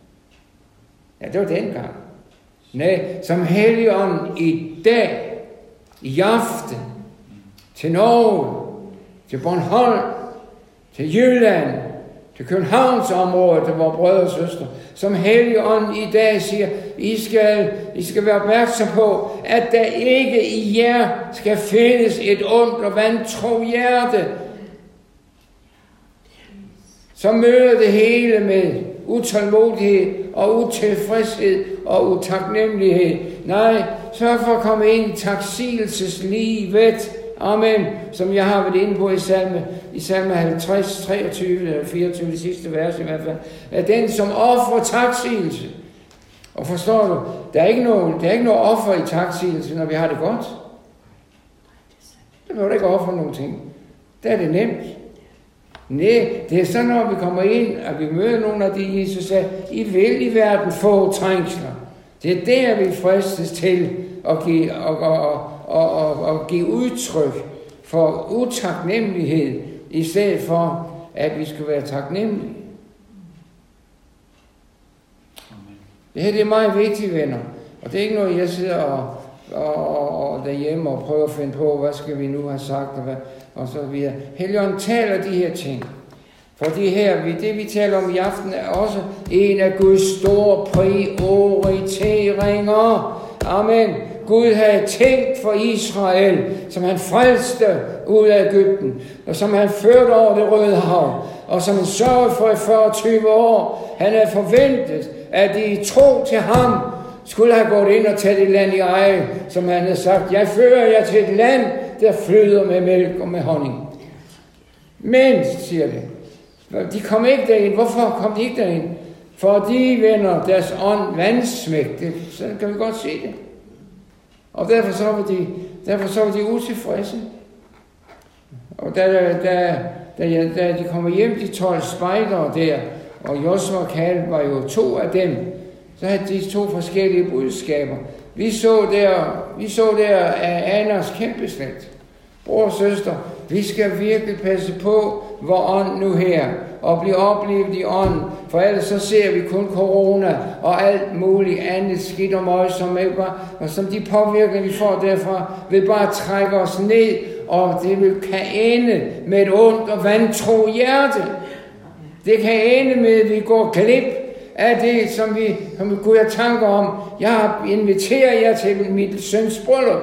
Ja, det var dengang. Nej, som Helligånden i dag, i aften, til Norge, til Bornholm, til Jylland, til Københavns område, til vores brødre og søstre, som Helligånden i dag siger, I skal, I skal være opmærksom på, at der ikke i jer skal findes et ondt og vantro hjerte, som møder det hele med utålmodighed og utilfredshed og utaknemmelighed. Nej, sørg for at komme ind i taksigelseslivet. Amen. Som jeg har været inde på i salme, i salme halvtreds, treogtyve eller fireogtyve, det sidste vers i hvert fald. Er den, som offrer taksigelse. Og forstår du, der er ikke noget, der er ikke noget offer i taksigelse, når vi har det godt. Der vil du ikke ofre nogen ting. Der er det nemt. Nej, det er sådan, når vi kommer ind, og vi møder nogle af de, Jesus sagde, I vil i verden få trængsler. Det er der, vi fristes til at give, og, og, og, og, og give udtryk for utaknemmelighed, i stedet for, at vi skal være taknemmelige. Det her det er meget vigtigt, venner. Og det er ikke noget, jeg sidder og, og, og, og derhjemme og prøver at finde på, hvad skal vi nu have sagt, og, hvad, og så videre. Helligånden taler de her ting. For det her, det vi taler om i aften, er også en af Guds store prioriteringer. Amen. Gud havde tænkt for Israel, som han frelste ud af Egypten, og som han førte over det Røde Hav, og som han sørgede for i fyrre til tyve år. Han havde forventet, at de i tro til ham skulle have gået ind og taget et land i eje, som han havde sagt, jeg fører jer til et land, der flyder med mælk og med honning. Men, siger det, de kom ikke derind. Hvorfor kom de ikke derind? For de vender deres ånd vandsmægt. Det, så kan vi godt se det. Og derfor så var de, derfor så var de utilfredse. Og da, da, da, da de kommer hjem, de tolv spejdere der, og Josua og Kaleb var jo to af dem, så havde de to forskellige budskaber. Vi så der, vi så der af Anders kæmpe slægt. Bror og søster, vi skal virkelig passe på vor ånd nu her, og blive oplevet i ånden, for ellers så ser vi kun corona og alt muligt andet skidt og møg, som, bare, og som de påvirker, vi får derfra, vil bare trække os ned, og det vil kan ende med et ondt og vantro hjerte. Det kan ende med, at vi går glip af det, som vi, som vi kunne have tanker om. Jeg inviterer jer til mit søns bryllup.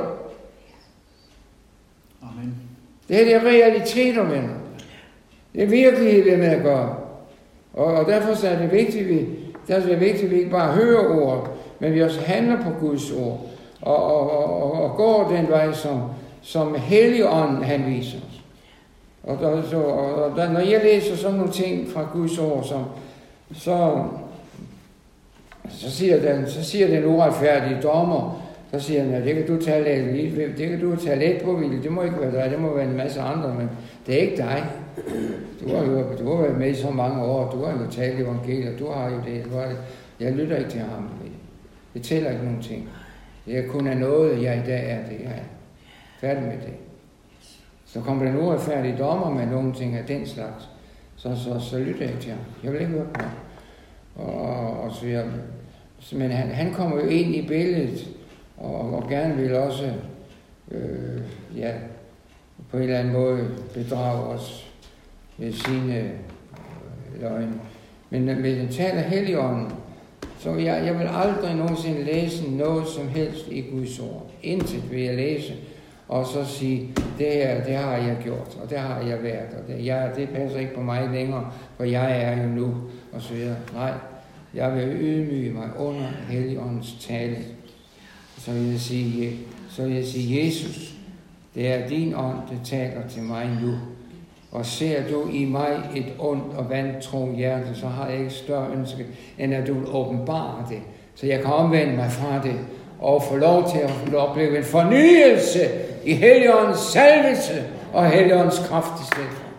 Amen. Det er det realiteter, venner. Det er virkelighed, det med at gøre. Og, og derfor er det vigtigt, vi, derfor er det vigtigt, at vi ikke bare hører ordet, men vi også handler på Guds ord. Og, og, og, og går den vej, som, som Helligånden han viser os. Og, og, så, og, og der, når jeg læser sådan nogle ting fra Guds ord, så, så, så, siger den, så siger den uretfærdige dommer, så siger han, ja, det kan du tage lidt, det kan du tage let på, Ville. Det må ikke være dig, det må være en masse andre, men det er ikke dig. Du har jo du har været med i så mange år, du har jo talt evangeliet, du har jo det, du har det. Jeg lytter ikke til ham. Det tæller ikke nogen ting. Det er kun af noget, jeg i dag er det, jeg er. Færdig med det. Så kommer den uretfærdige dommer med nogle ting af den slags, så, så, så lytter jeg ikke til ham. Jeg vil ikke høre på ham. Og, og så jeg, men han, han kommer jo ind i billedet, og, og gerne vil også, øh, ja, på en eller anden måde bedrage os med sine øh, løgne. Men med den taler Helligånden, så jeg, jeg vil aldrig nogensinde læse noget som helst i Guds ord. Intet vil jeg læse, og så sige, det her, det har jeg gjort, og det har jeg været, og det, jeg, det passer ikke på mig længere, for jeg er jo nu, og så videre. Nej, jeg vil ydmyge mig under Helligåndens tale. Så vil jeg sige, så vil jeg sige, Jesus, det er din ånd, der taler til mig nu. Og ser du i mig et ondt og vantro hjerte, så har jeg ikke større ønske, end at du vil åbenbare det. Så jeg kan omvende mig fra det, og få lov til at opleve en fornyelse i Helligåndens salvelse og Helligåndens kraft i stedet for.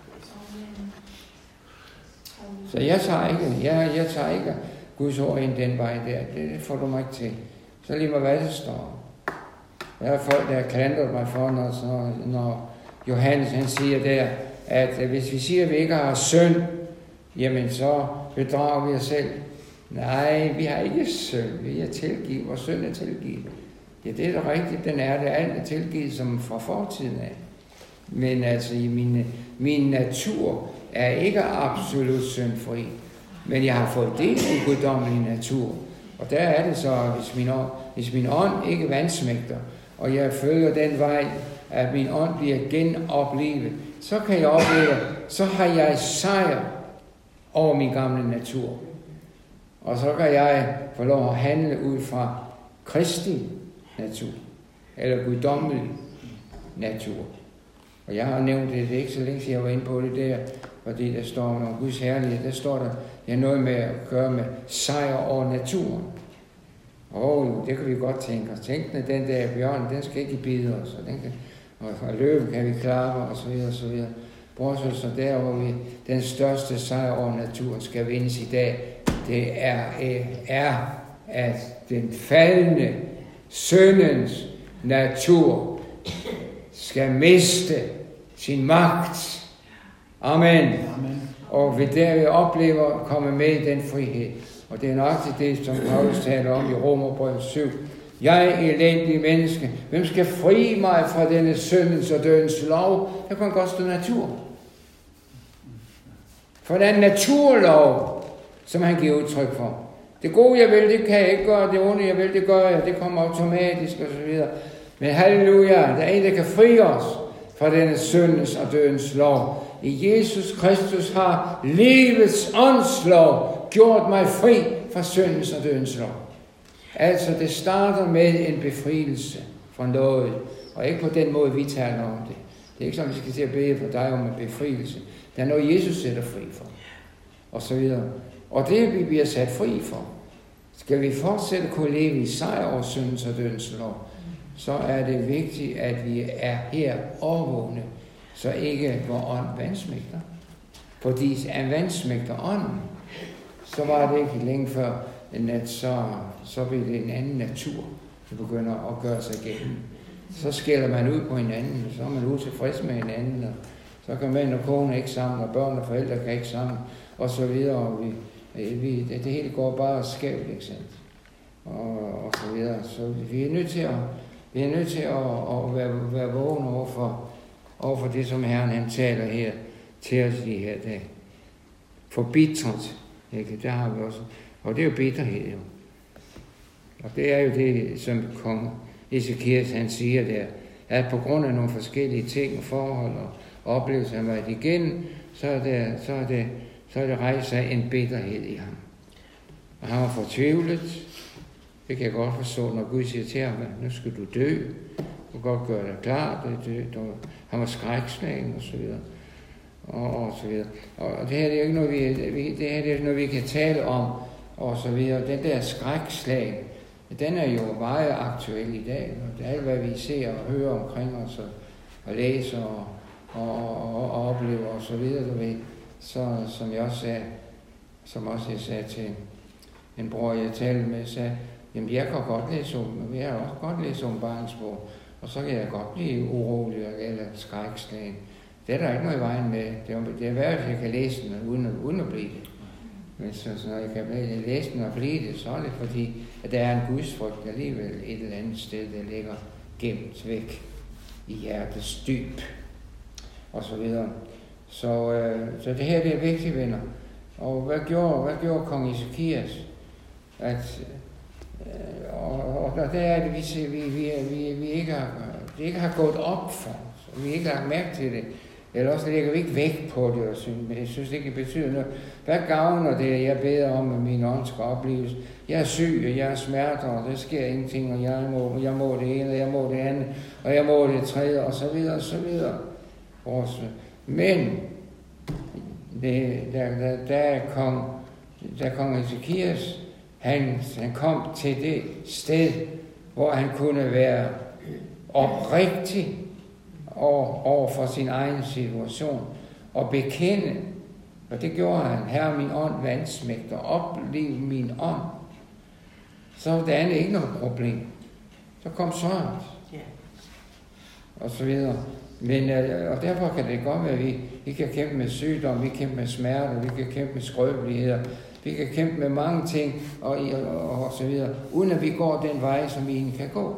Så jeg tager ikke, jeg, jeg tager ikke Guds ord ind den vej der. Det, det får du mig ikke til. Så lige mig, hvad det står. Der er folk, der har klandret mig for, når, så, når Johannes han siger der, at hvis vi siger, at vi ikke har synd, jamen så bedrager vi os selv. Nej, vi har ikke synd. Vi er tilgivet. Vores synd er tilgivet. Ja, det er da rigtigt. Den er det. Alt er tilgivet som fra fortiden af. Men altså, min, min natur er ikke absolut syndfri. Men jeg har fået det i guddommelig natur. Og der er det så, hvis min, ånd, hvis min ånd ikke vansmægter, og jeg følger den vej, at min ånd bliver genoplivet, så kan jeg opleve, så har jeg sejr over min gamle natur. Og så kan jeg få lov at handle ud fra Kristi natur, eller guddommelig natur. Og jeg har nævnt det, det er ikke så længe siden jeg var inde på det der, fordi der står om Guds herlighed, der står der, det har noget med at gøre med sejr over naturen. Åh, oh, det kan vi godt tænke os. Tænk, at den der bjørn, den skal ikke bide os, og, den kan, og løven kan vi klare, og så videre, og så videre. Bortset så der, hvor vi, den største sejr over naturen skal vindes i dag, det er, er at den faldende syndens natur skal miste sin magt. Amen. Amen. Og vi der oplever at komme med i den frihed. Og det er nøjagtigt det, som Paulus taler om i Romerbrevet syv. Jeg er elendig menneske. Hvem skal fri mig fra denne syndens og dødens lov? Der kan godt stå natur. For den naturlov, som han giver udtryk for. Det gode, jeg vil, det kan jeg ikke gøre. Det onde, jeg vil, det gør jeg. Det kommer automatisk og så videre. Men halleluja, der er en, der kan fri os fra denne syndens og dødens lov. I Jesus Kristus har livets åndslov gjort mig fri fra syndens og dødens lov. Altså, det starter med en befrielse fra noget, og ikke på den måde, vi taler om det. Det er ikke sådan, vi skal til at bede for dig om en befrielse. Der er noget, Jesus sætter fri for. Og så videre. Og det, vi bliver sat fri for, skal vi fortsætte at kunne leve i sejr over syndens og dødens lov, så er det vigtigt, at vi er her overvågne, så ikke vor ånd vansmægter. Fordi er vansmægter ånden, så var det ikke længe før, at så, så bliver det en anden natur, der begynder at gøre sig igennem. Så skælder man ud på hinanden, så er man utilfreds med hinanden, og så kan mænd og kone ikke sammen, og børn og forældre kan ikke sammen, og så videre. Og vi, vi, det, det hele går bare skævt, ikke sandt? Og, og så videre. Så vi er nødt til at, vi er nødt til at, at være, være vågne overfor, overfor det, som Herren han taler her til os i her dag. Forbitret, ikke? Der har vi også. Og det er jo bitterhed, jo. Og det er jo det, som kong Ezekias han siger der, at på grund af nogle forskellige ting og forhold og oplevelser, han var igen, så er det, så er det, så er det rejst sig en bitterhed i ham. Og han var fortvivlet. Det kan jeg godt forstå, når Gud siger til ham, nu skal du dø. Du kan godt gøre dig klar. Det, det, han var skrækslagen og så videre. Og, og så videre. Og det her det er jo ikke noget, vi, det her det er noget, vi kan tale om, og så videre. Den der skrækslag, den er jo meget aktuel i dag. Det er alt, hvad vi ser og hører omkring os, og, og læser og, og, og, og oplever og så videre, du ved. Så som jeg også sagde, som også jeg sagde til en bror, jeg talte med, sagde, jamen jeg kan godt læse om, men jeg har også godt læse om barnsbog, og så kan jeg godt blive urolig eller skrækslagen. Det er der ikke noget i vejen med. Det er, det er værd, at jeg kan læse den uden, uden at blive det. Men så, så når jeg kan læse den og blive det, så er det fordi, at der er en gudsfrygt alligevel et eller andet sted, der ligger gemt væk i hjertets dyb. Og så videre. Så, øh, så det her det er vigtigt, venner. Og hvad gjorde, hvad gjorde kong Ezekias? At, øh, og, og der er det, vi, vi, vi, vi, vi ikke har, det ikke har gået op for os, og vi ikke har mærket til det. Eller også lægger vi ikke vægt på det, og synes, jeg synes ikke, det betyder noget. Hvad gavner det, jeg beder om, at min ånd skal opleves? Jeg er syg, og jeg er smerter, og der sker ingenting, og jeg må, jeg må det ene, og jeg må det andet, og jeg må det tredje, og så videre, og så videre. Men det, der, der, der er kong, der kong Ezekias, han, han kom til det sted, hvor han kunne være oprigtig over, over for sin egen situation, og bekende, og det gjorde han, Herre min ånd vansmægter, opleve min ånd, så var det andet ikke noget problem. Så kom sådan, og så videre. Men, og derfor kan det godt være, at vi, vi kan kæmpe med sygdom, vi kan kæmpe med smerter, vi kan kæmpe med skrøbeligheder, vi kan kæmpe med mange ting, og, og, og så videre, uden at vi går den vej, som vi egentlig kan gå.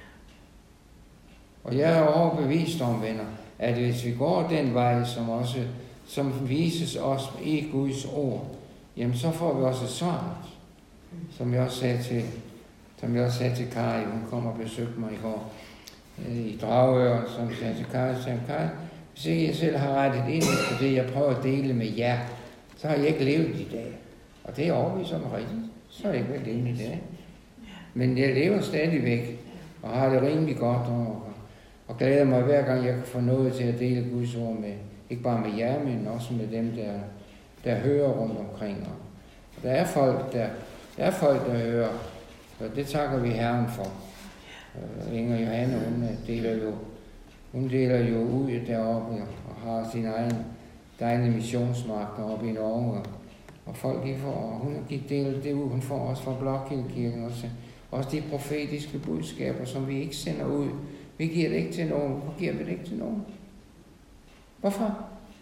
Og jeg er overbevist om, venner, at hvis vi går den vej, som også som vises os i Guds ord, jamen så får vi også svar. Som jeg også sagde til, som jeg også sagde til Kari, hun kom og besøgte mig i går øh, i Dragør, som sagde til Kari, sagde Kari, hvis ikke jeg selv har rettet ind efter det, jeg prøver at dele med jer, så har jeg ikke levet i dag. Og det er overbevist om rigtigt. Så har jeg ikke været levende i dag. Men jeg lever stadigvæk, og har det rimelig godt, og, og glæder mig hver gang, jeg kan få noget til at dele Guds ord med, ikke bare med jer, men også med dem, der, der hører rundt omkring. Og der er folk, der, der, er folk, der hører, og det takker vi Herren for. Uh, Inger Johanne, hun deler jo, hun deler jo ud deroppe, og har sin egen dejlige missionsmark deroppe i Norge. Og folk, de får, og hun har delt det ud, hun får også fra Blokhildekirken også. Også de profetiske budskaber, som vi ikke sender ud. Vi giver det ikke til nogen. Hvorfor giver vi det ikke til nogen? Hvorfor?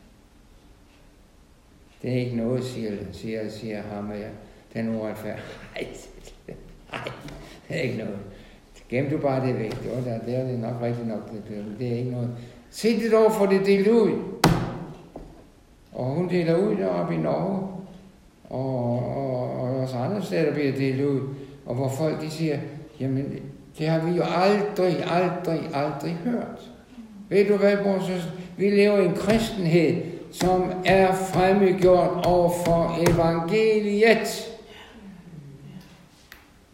Det er ikke noget, siger, siger, siger ham, jeg, den uretfærd. Nej, nej, det er ikke noget. Gem du bare det væk. Det er, der, det er det nok rigtigt nok. Det, det er ikke noget. Se det dog, for det delt ud. Og hun deler ud deroppe i Norge. Og, og, og også andre steder bliver delt ud. Og hvor folk de siger, jamen det har vi jo aldrig, aldrig, aldrig hørt. Ved du hvad, bror? Vi lever i en kristenhed, som er fremmedgjort over for evangeliet.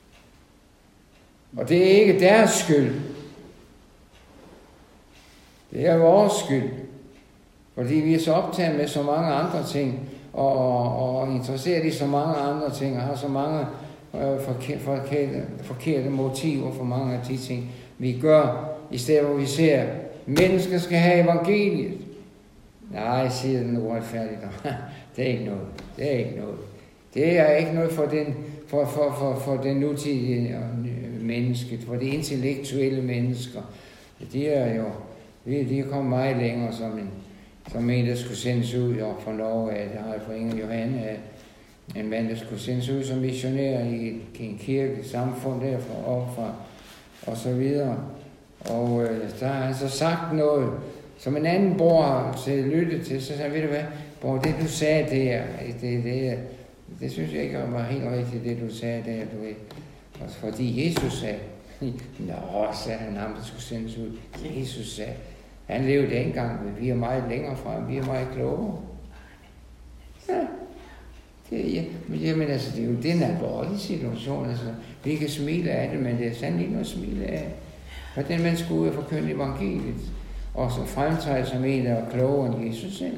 Og det er ikke deres skyld. Det er vores skyld. Fordi vi er så optaget med så mange andre ting, og, og, og interesseret i så mange andre ting, og har så mange øh, forkerte, forkerte, forkerte motiver for mange af de ting, vi gør, i stedet hvor vi ser, mennesker skal have evangeliet. Nej, siger den uretfærdigt. Det er ikke noget. Det er ikke noget. Det er ikke noget for den, for, for, for, for den nutidige menneske, for de intellektuelle mennesker. De er jo, de er kommet meget længere som en, som en, der skulle sendes ud og fra Norge af. Det har jeg for Inger Johanne, en mand, der skulle sendes ud som missionær i en kirke, et samfund derfra, opfra, og så videre. Og øh, der har han så sagt noget, som en anden bror har til lyttet til, så sagde han, ved du hvad, bror, det du sagde der, det, det, det synes jeg ikke var helt rigtigt, det du sagde der, du ved. Også fordi Jesus sagde, nå, sagde han ham, der skulle sendes ud. Jesus sagde, han levede dengang, men vi er meget længere frem, vi er meget klogere. Ja, det, ja. Men jamen, altså, det er jo den alvorlige situation, altså. Vi kan smile af det, men det er sandelig ikke noget at smile af. For den man skal ud og forkynde evangeliet, og så fremtræde som en, der er klogere end Jesus selv.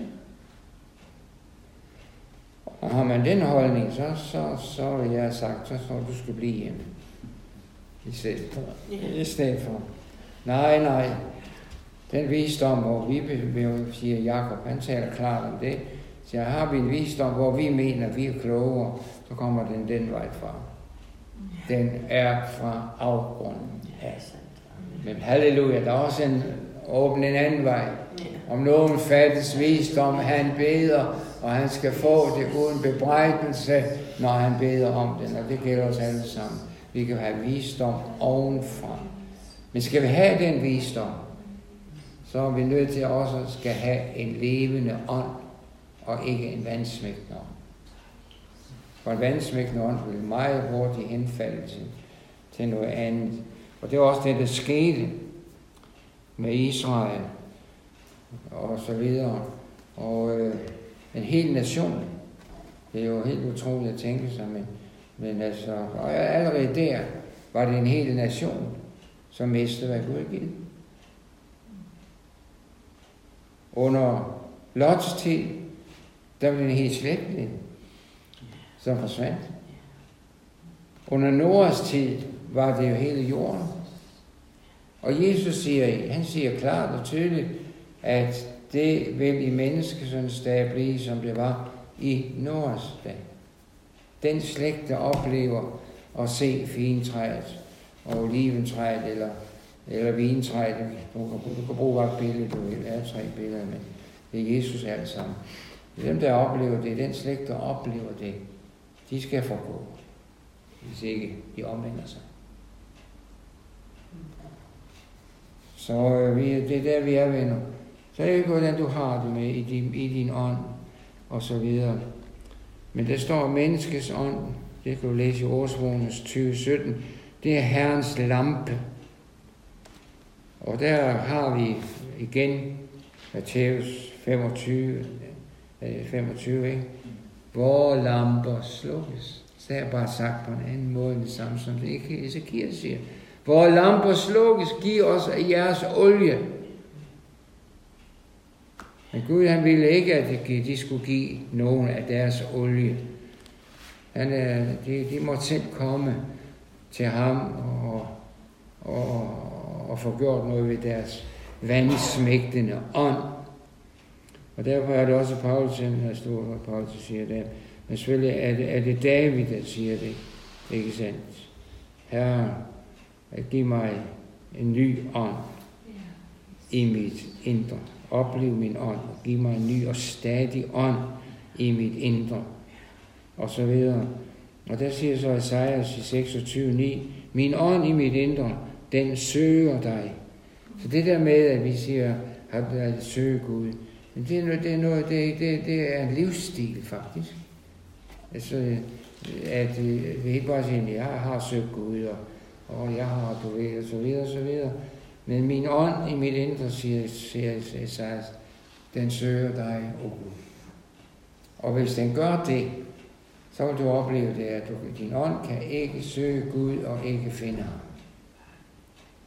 Og har man den holdning, så, så, så vil jeg have sagt, så tror du skal blive hjemme. I stedet for. I stedet for. Nej, nej. Den visdom, hvor vi, siger Jakob, han taler klart om det. Så har vi en visdom, hvor vi mener, at vi er klogere, så kommer den den vej fra. Den er fra afgrunden. Ja. Men halleluja, der er også en åben en anden vej. Om nogen fattes visdom, han beder, og han skal få det uden bebrejdelse, når han beder om den. Og det gælder os alle sammen. Vi kan have visdom ovenfra. Men skal vi have den visdom, så er vi nødt til at også skal have en levende ånd, og ikke en vandsmægtende ånd. For en vandsmægtende ånd vil meget hurtigt henfalde til, til noget andet. Og det var også det, der skete med Israel, og så videre. Og øh, en hel nation, det er jo helt utroligt at tænke sig, men, men altså, og allerede der var det en hel nation, som mistede, hvad Gud havde givet. Under Lots tid, der var det en helt slægtning, som forsvandt. Under Noahs tid var det jo hele jorden. Og Jesus siger, han siger klart og tydeligt, at det vil i menneskesøns dag blive, som det var i Noahs dag. Den slægt, der oplever at se fintræet og oliventræet eller, eller vintræet, du kan, du kan bruge bare et billede, du vil have tre billeder, men det er Jesus alt sammen. Dem, der oplever det, den slægt, der oplever det, de skal forgå, hvis ikke de omvender sig. Så øh, vi, det er der, vi er, venner. Så er det ikke, hvordan du har det med i din, i din ånd, og så videre. Men der står menneskets ånd, det kan du læse i Årsvågens tyve sytten, det er Herrens lampe. Og der har vi igen Matthæus femogtyve, femogtyve, ikke? Hvor lamper slukkes. Så er jeg bare sagt på en anden måde det samme, som det ikke Ezekiel siger. Hvor lamper slukkes, giv os af jeres olie. Men Gud, han ville ikke, at de skulle give nogen af deres olie. Han, de, de måtte selv komme til ham og, og, og få gjort noget ved deres vandsmægtende ånd. Og derfor er det også Paulus, der står, hvor Paulus siger det. Men selvfølgelig er det, er det David, der siger det. Ikke sandt? Herre, giv mig en ny ånd i mit indre. Oplev min ånd. Giv mig en ny og stadig ånd i mit indre. Og så videre. Og der siger så Esajas i seksogtyve ni, min ånd i mit indre, den søger dig. Så det der med, at vi siger, at søge Gud, men det er noget, det er, noget, det, det, det er en livsstil faktisk. Altså, at vi ikke bare siger, at jeg har søgt Gud, og, og jeg har, du ved, og så videre, og så videre. Men min ånd i mit indre, siger, siger Esajas, den søger dig, o Gud. Og hvis den gør det, så vil du opleve det, at du, din ånd kan ikke søge Gud og ikke finde ham.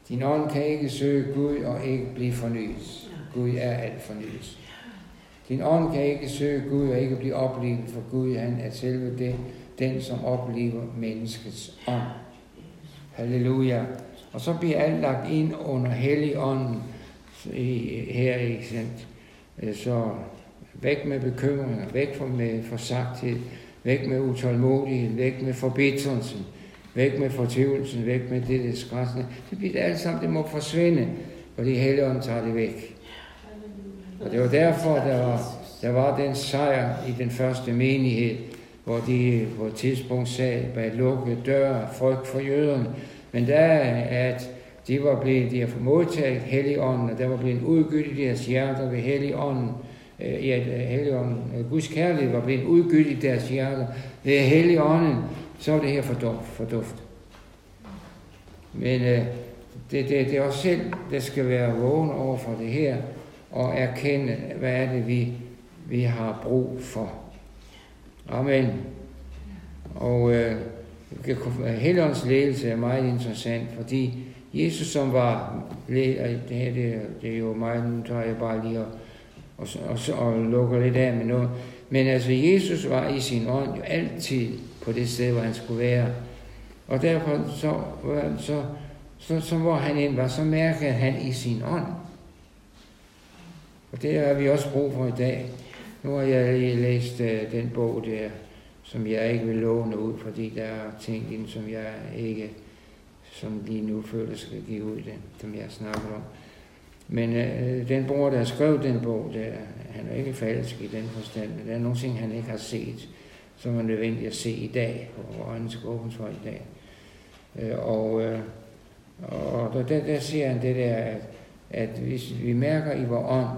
Din ånd kan ikke søge Gud og ikke blive fornyet. Gud er alt fornyet. Din ånd kan ikke søge Gud og ikke blive oplevet, for Gud han er selve det, den, som oplever menneskets ånd. Halleluja. Og så bliver alt lagt ind under Helligånden her, ikke sandt? Så væk med bekymringer, væk med forsagthed, væk med utålmodighed, væk med forbitrelsen, væk med fortvivlelsen, væk med det, det skræsende. Det bliver det alt sammen, det må forsvinde, fordi Helligånden tager det væk. Og det var derfor, der var, der var den sejr i den første menighed, hvor de på et tidspunkt sagde bag lukkede døre, frygt for jøderne. Men der er, at de var blevet, de har modtaget Helligånden, og der var blevet udgyttet i deres hjerter ved Helligånden. Ja, Helligånden, Guds kærlighed var blevet udgyttet i deres hjerter ved Helligånden, så var det her forduft. forduft. Men øh, det, det, det er os selv, der skal være vågen over for det her, og erkende, hvad er det, vi, vi har brug for. Amen. Og øh, Helligåndens ledelse er meget interessant, fordi Jesus, som var leder, det her det, det er jo meget, nu tager jeg bare lige og, og, og, og lukker lidt af med noget, men altså Jesus var i sin ånd jo altid på det sted, hvor han skulle være, og derfor så, så, så, så hvor han end var, så mærkede han i sin ånd. Og det har vi også brug for i dag. Nu har jeg lige læst uh, den bog der, som jeg ikke vil låne ud, fordi der er ting i den, som jeg ikke, som lige nu føler skal give ud, den, som jeg snakker om. Men uh, den bror, der har skrevet den bog, der, han er ikke falsk i den forstand, men der er nogle ting, han ikke har set, som er nødvendigt at se i dag, og øjnene skal åbnes for i dag. Uh, og uh, og der, der siger han det der, at, at hvis vi mærker i vores ånd,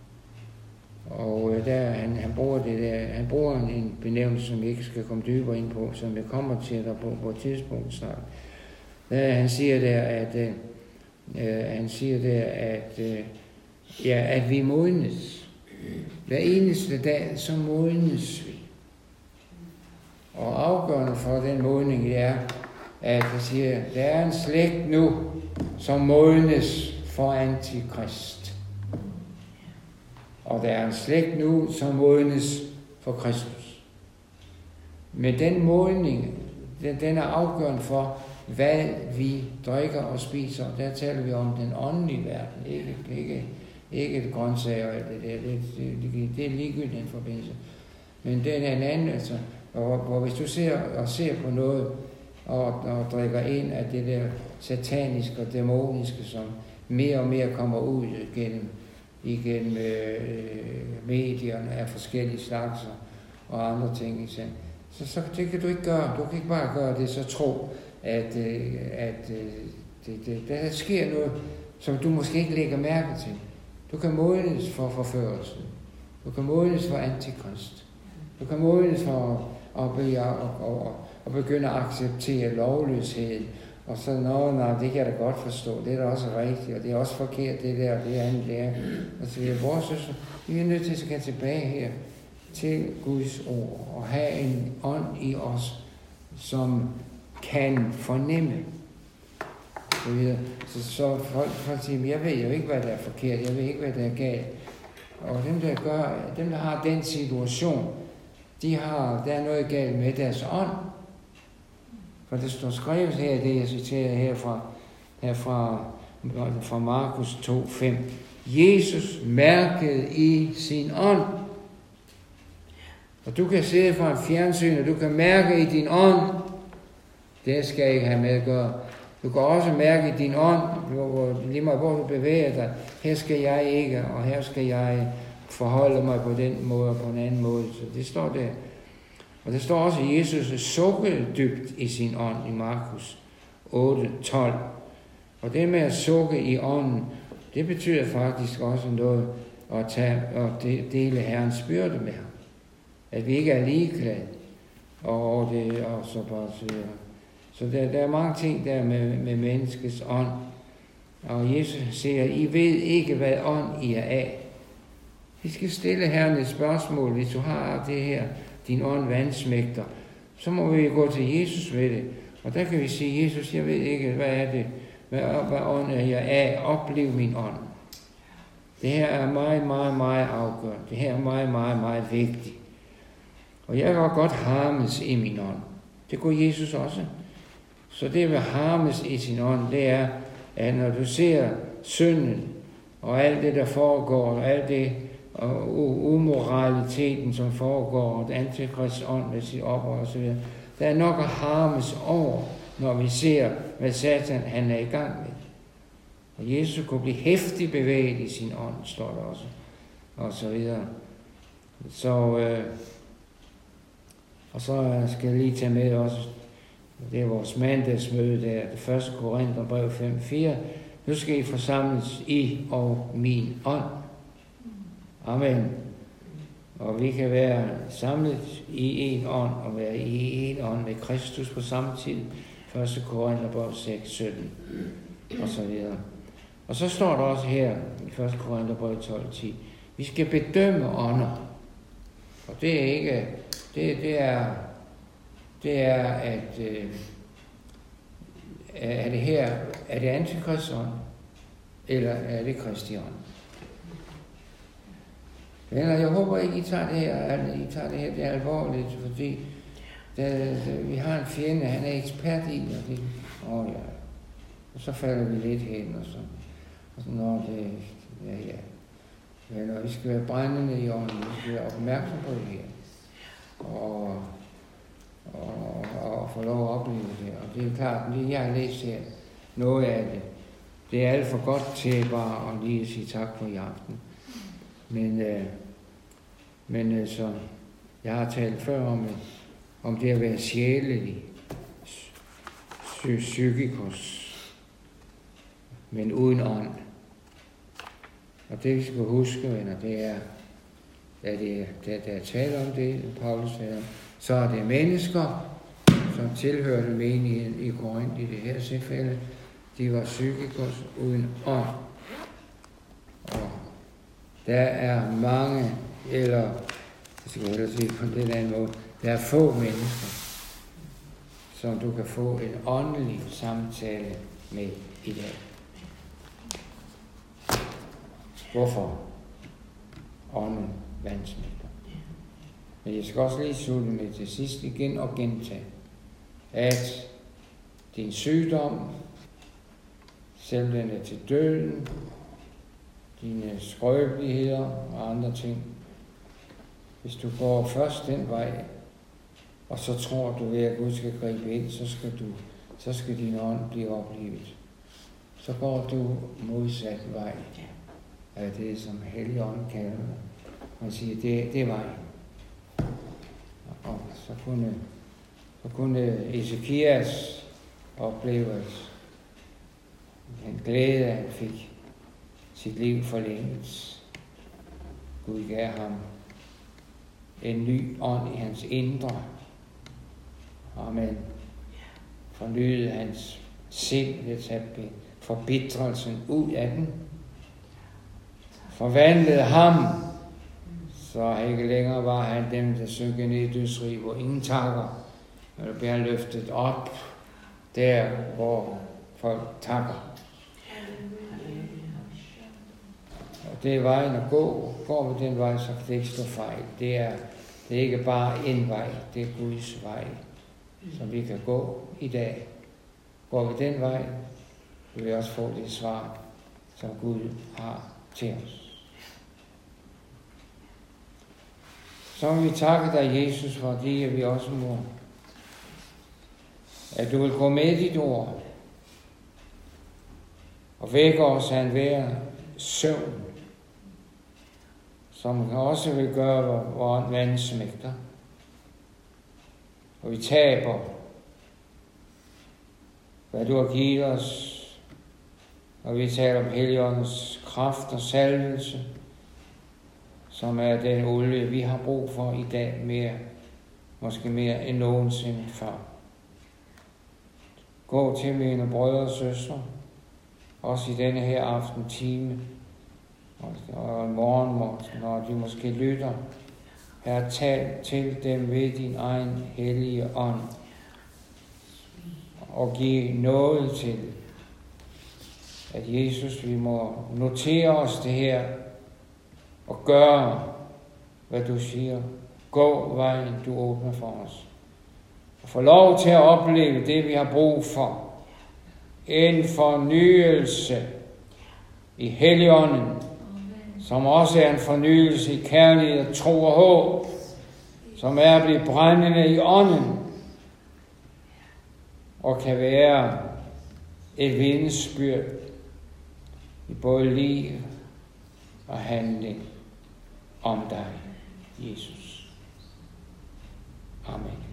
og der, han, han bruger det der, han bruger en benævnelse, som jeg ikke skal komme dybere ind på, som jeg kommer til der på, på et tidspunkt snart. Der, han siger der, at øh, han siger der, at øh, ja, at vi modnes. Hver eneste dag, så modnes vi. Og afgørende for den modning er, at han siger, der er en slægt nu, som modnes for Antikrist. Og der er en slægt nu, som modnes for Kristus. Men den modning, den, den er afgørende for, hvad vi drikker og spiser. Der taler vi om den åndelige verden, ikke, ikke, ikke et grøntsager og alt det der. Det, det, det, det er ligegyldigt den forbindelse. Men den er en anden, altså, hvor, hvor hvis du ser og ser på noget, og, og drikker ind af det der sataniske og dæmoniske, som mere og mere kommer ud gennem igennem øh, medierne af forskellige slags og andre ting. Så, så det kan du ikke gøre. Du kan ikke bare gøre det, så tro, at, øh, at øh, det, det, der sker noget, som du måske ikke lægger mærke til. Du kan modnes for forførelsen. Du kan modnes for Antikrist. Du kan modnes for at, at, at, at begynde at acceptere lovløsheden. Og så, nå, nej, det kan jeg da godt forstå, det er da også rigtigt, og det er også forkert, det der, og det andet der. Og så videre. Vores søster, vi er nødt til at skal tilbage her til Guds ord, og have en ånd i os, som kan fornemme. Så, så, så folk, folk siger, jeg ved jo ikke, hvad der er forkert, jeg ved ikke, hvad der er galt. Og dem, der, gør, dem, der har den situation, de har, der er noget galt med deres ånd. For det står skrevet her, det jeg citerer her fra, her fra, fra Markus to fem. Jesus mærkede i sin ånd. Og du kan sidde fra en fjernsyn, og du kan mærke i din ånd. Det skal jeg ikke have med at gøre. Du kan også mærke i din ånd, hvor, lige meget hvor du bevæger dig. Her skal jeg ikke, og her skal jeg forholde mig på den måde og på en anden måde. Så det står der. Og der står også, at Jesus sukkede dybt i sin ånd i Markus otte tolv. Og det med at sukke i ånden, det betyder faktisk også noget at tage og dele Herrens byrde med ham. At vi ikke er ligeglade og det og så bare så videre. Så der, der er mange ting der med, med menneskets ånd. Og Jesus siger, I ved ikke, hvad ånd I er af. Vi skal stille Herren et spørgsmål, hvis du har det her, din ånd vansmægter, så må vi gå til Jesus med det. Og der kan vi sige, Jesus, jeg ved ikke, hvad er det, hvad, hvad ånd er jeg af? Oplev min ånd. Det her er meget, meget, meget afgørende. Det her er meget, meget, meget vigtigt. Og jeg kan godt harmes i min ånd. Det kunne Jesus også. Så det med harmes i sin ånd, det er, at når du ser synden, og alt det, der foregår, og alt det, og umoraliteten, som foregår, og det antikrists ånd med sit oprør og så videre, der er nok at harmes over, når vi ser, hvad Satan han er i gang med. Og Jesus kunne blive hæftigt bevæget i sin ånd, står der også, og så videre. Så, øh, og så skal jeg lige tage med også, det er vores mandagsmøde der, det første Korintherbrev fem fire. Nu skal I forsamles i og min ånd. Amen. Og vi kan være samlet i en ånd, og være i en ånd med Kristus på samme tid. første Korintherbrev seks sytten, og så videre. Og så står der også her i første Korintherbrev tolv ti, vi skal bedømme ånder. Og det er ikke, det, det er, det er, at, øh, er det her, er det antikristiånd, eller er det kristiånd? Venner, jeg håber ikke, I tager det her, at I tager det her, det er alvorligt, fordi det, det, vi har en fjende, han er ekspert i, og det, åh ja, og så falder vi lidt hen, og så, og så når det, ja ja, venner, vi skal være brændende i ånden, vi skal være opmærksom på det her, og, og, og få lov at opleve det, og det er klart, det jeg har læst her, noget af det, det er alt for godt til bare at lige sige tak for i aften. Men, øh, men øh, så jeg har talt før om, om det at være sjælelig, psykikos, men uden ånd. Og det vi skal huske, venner, det er, at det, der, der er tale om det, Paulus taler om, så er det mennesker, som tilhørte menigheden i Korinth i det her tilfælde, de var psykikos uden ånd. Og der er mange, eller jeg skal hellere sige på den anden måde, der er få mennesker, som du kan få en åndelig samtale med i dag. Hvorfor? Ånden vandsmægter. Men jeg skal også lige slutte med til sidst igen og gentage, at din sygdom, selv den er til døden, dine skrøbeligheder og andre ting. Hvis du går først den vej, og så tror du ved, at Gud skal gribe ind, så skal, du, så skal din ånd blive oplivet. Så går du modsat vej af det, som Helligånden kalder det. Man siger, det, det er vejen. Og så kunne, så kunne Ezekias opleve, at han glæde, at han fik sit liv forlænget. Gud gav ham en ny ånd i hans indre. Amen. Fornyede hans sind, det tager forbitrelsen ud af den. Forvandlede ham, så ikke længere var han dem, der synker ned i dødsrig, hvor ingen takker, men der bliver løftet op, der hvor folk takker. Og det er vejen at gå. Går vi den vej, så kan det ikke stå fejl. Det er, det er ikke bare en vej, det er Guds vej, som vi kan gå i dag. Går vi den vej, vil vi også få det svar, som Gud har til os. Så vil vi takke dig, Jesus, fordi vi også må, at du vil gå med dit ord og vække os af enhver søvn, som også vil gøre vores vandsmægter. Og vi taber, hvad du har givet os, og vi taler om Helligåndens kraft og salvelse, som er den olie, vi har brug for i dag mere, måske mere end nogensinde før. Gå til mine brødre og søstre, også i denne her aften time, og morgen, når de måske lytter. Herre, tal til dem ved din egen hellige ånd, og giv noget til, at Jesus, vi må notere os det her, og gøre, hvad du siger. Gå vejen, du åbner for os. Og få lov til at opleve det, vi har brug for. En fornyelse i Helligånden, som også er en fornyelse i kærlighed, tro og håb, som er at blive brændende i ånden, og kan være et vidnesbyrd i både liv og handling om dig, Jesus. Amen.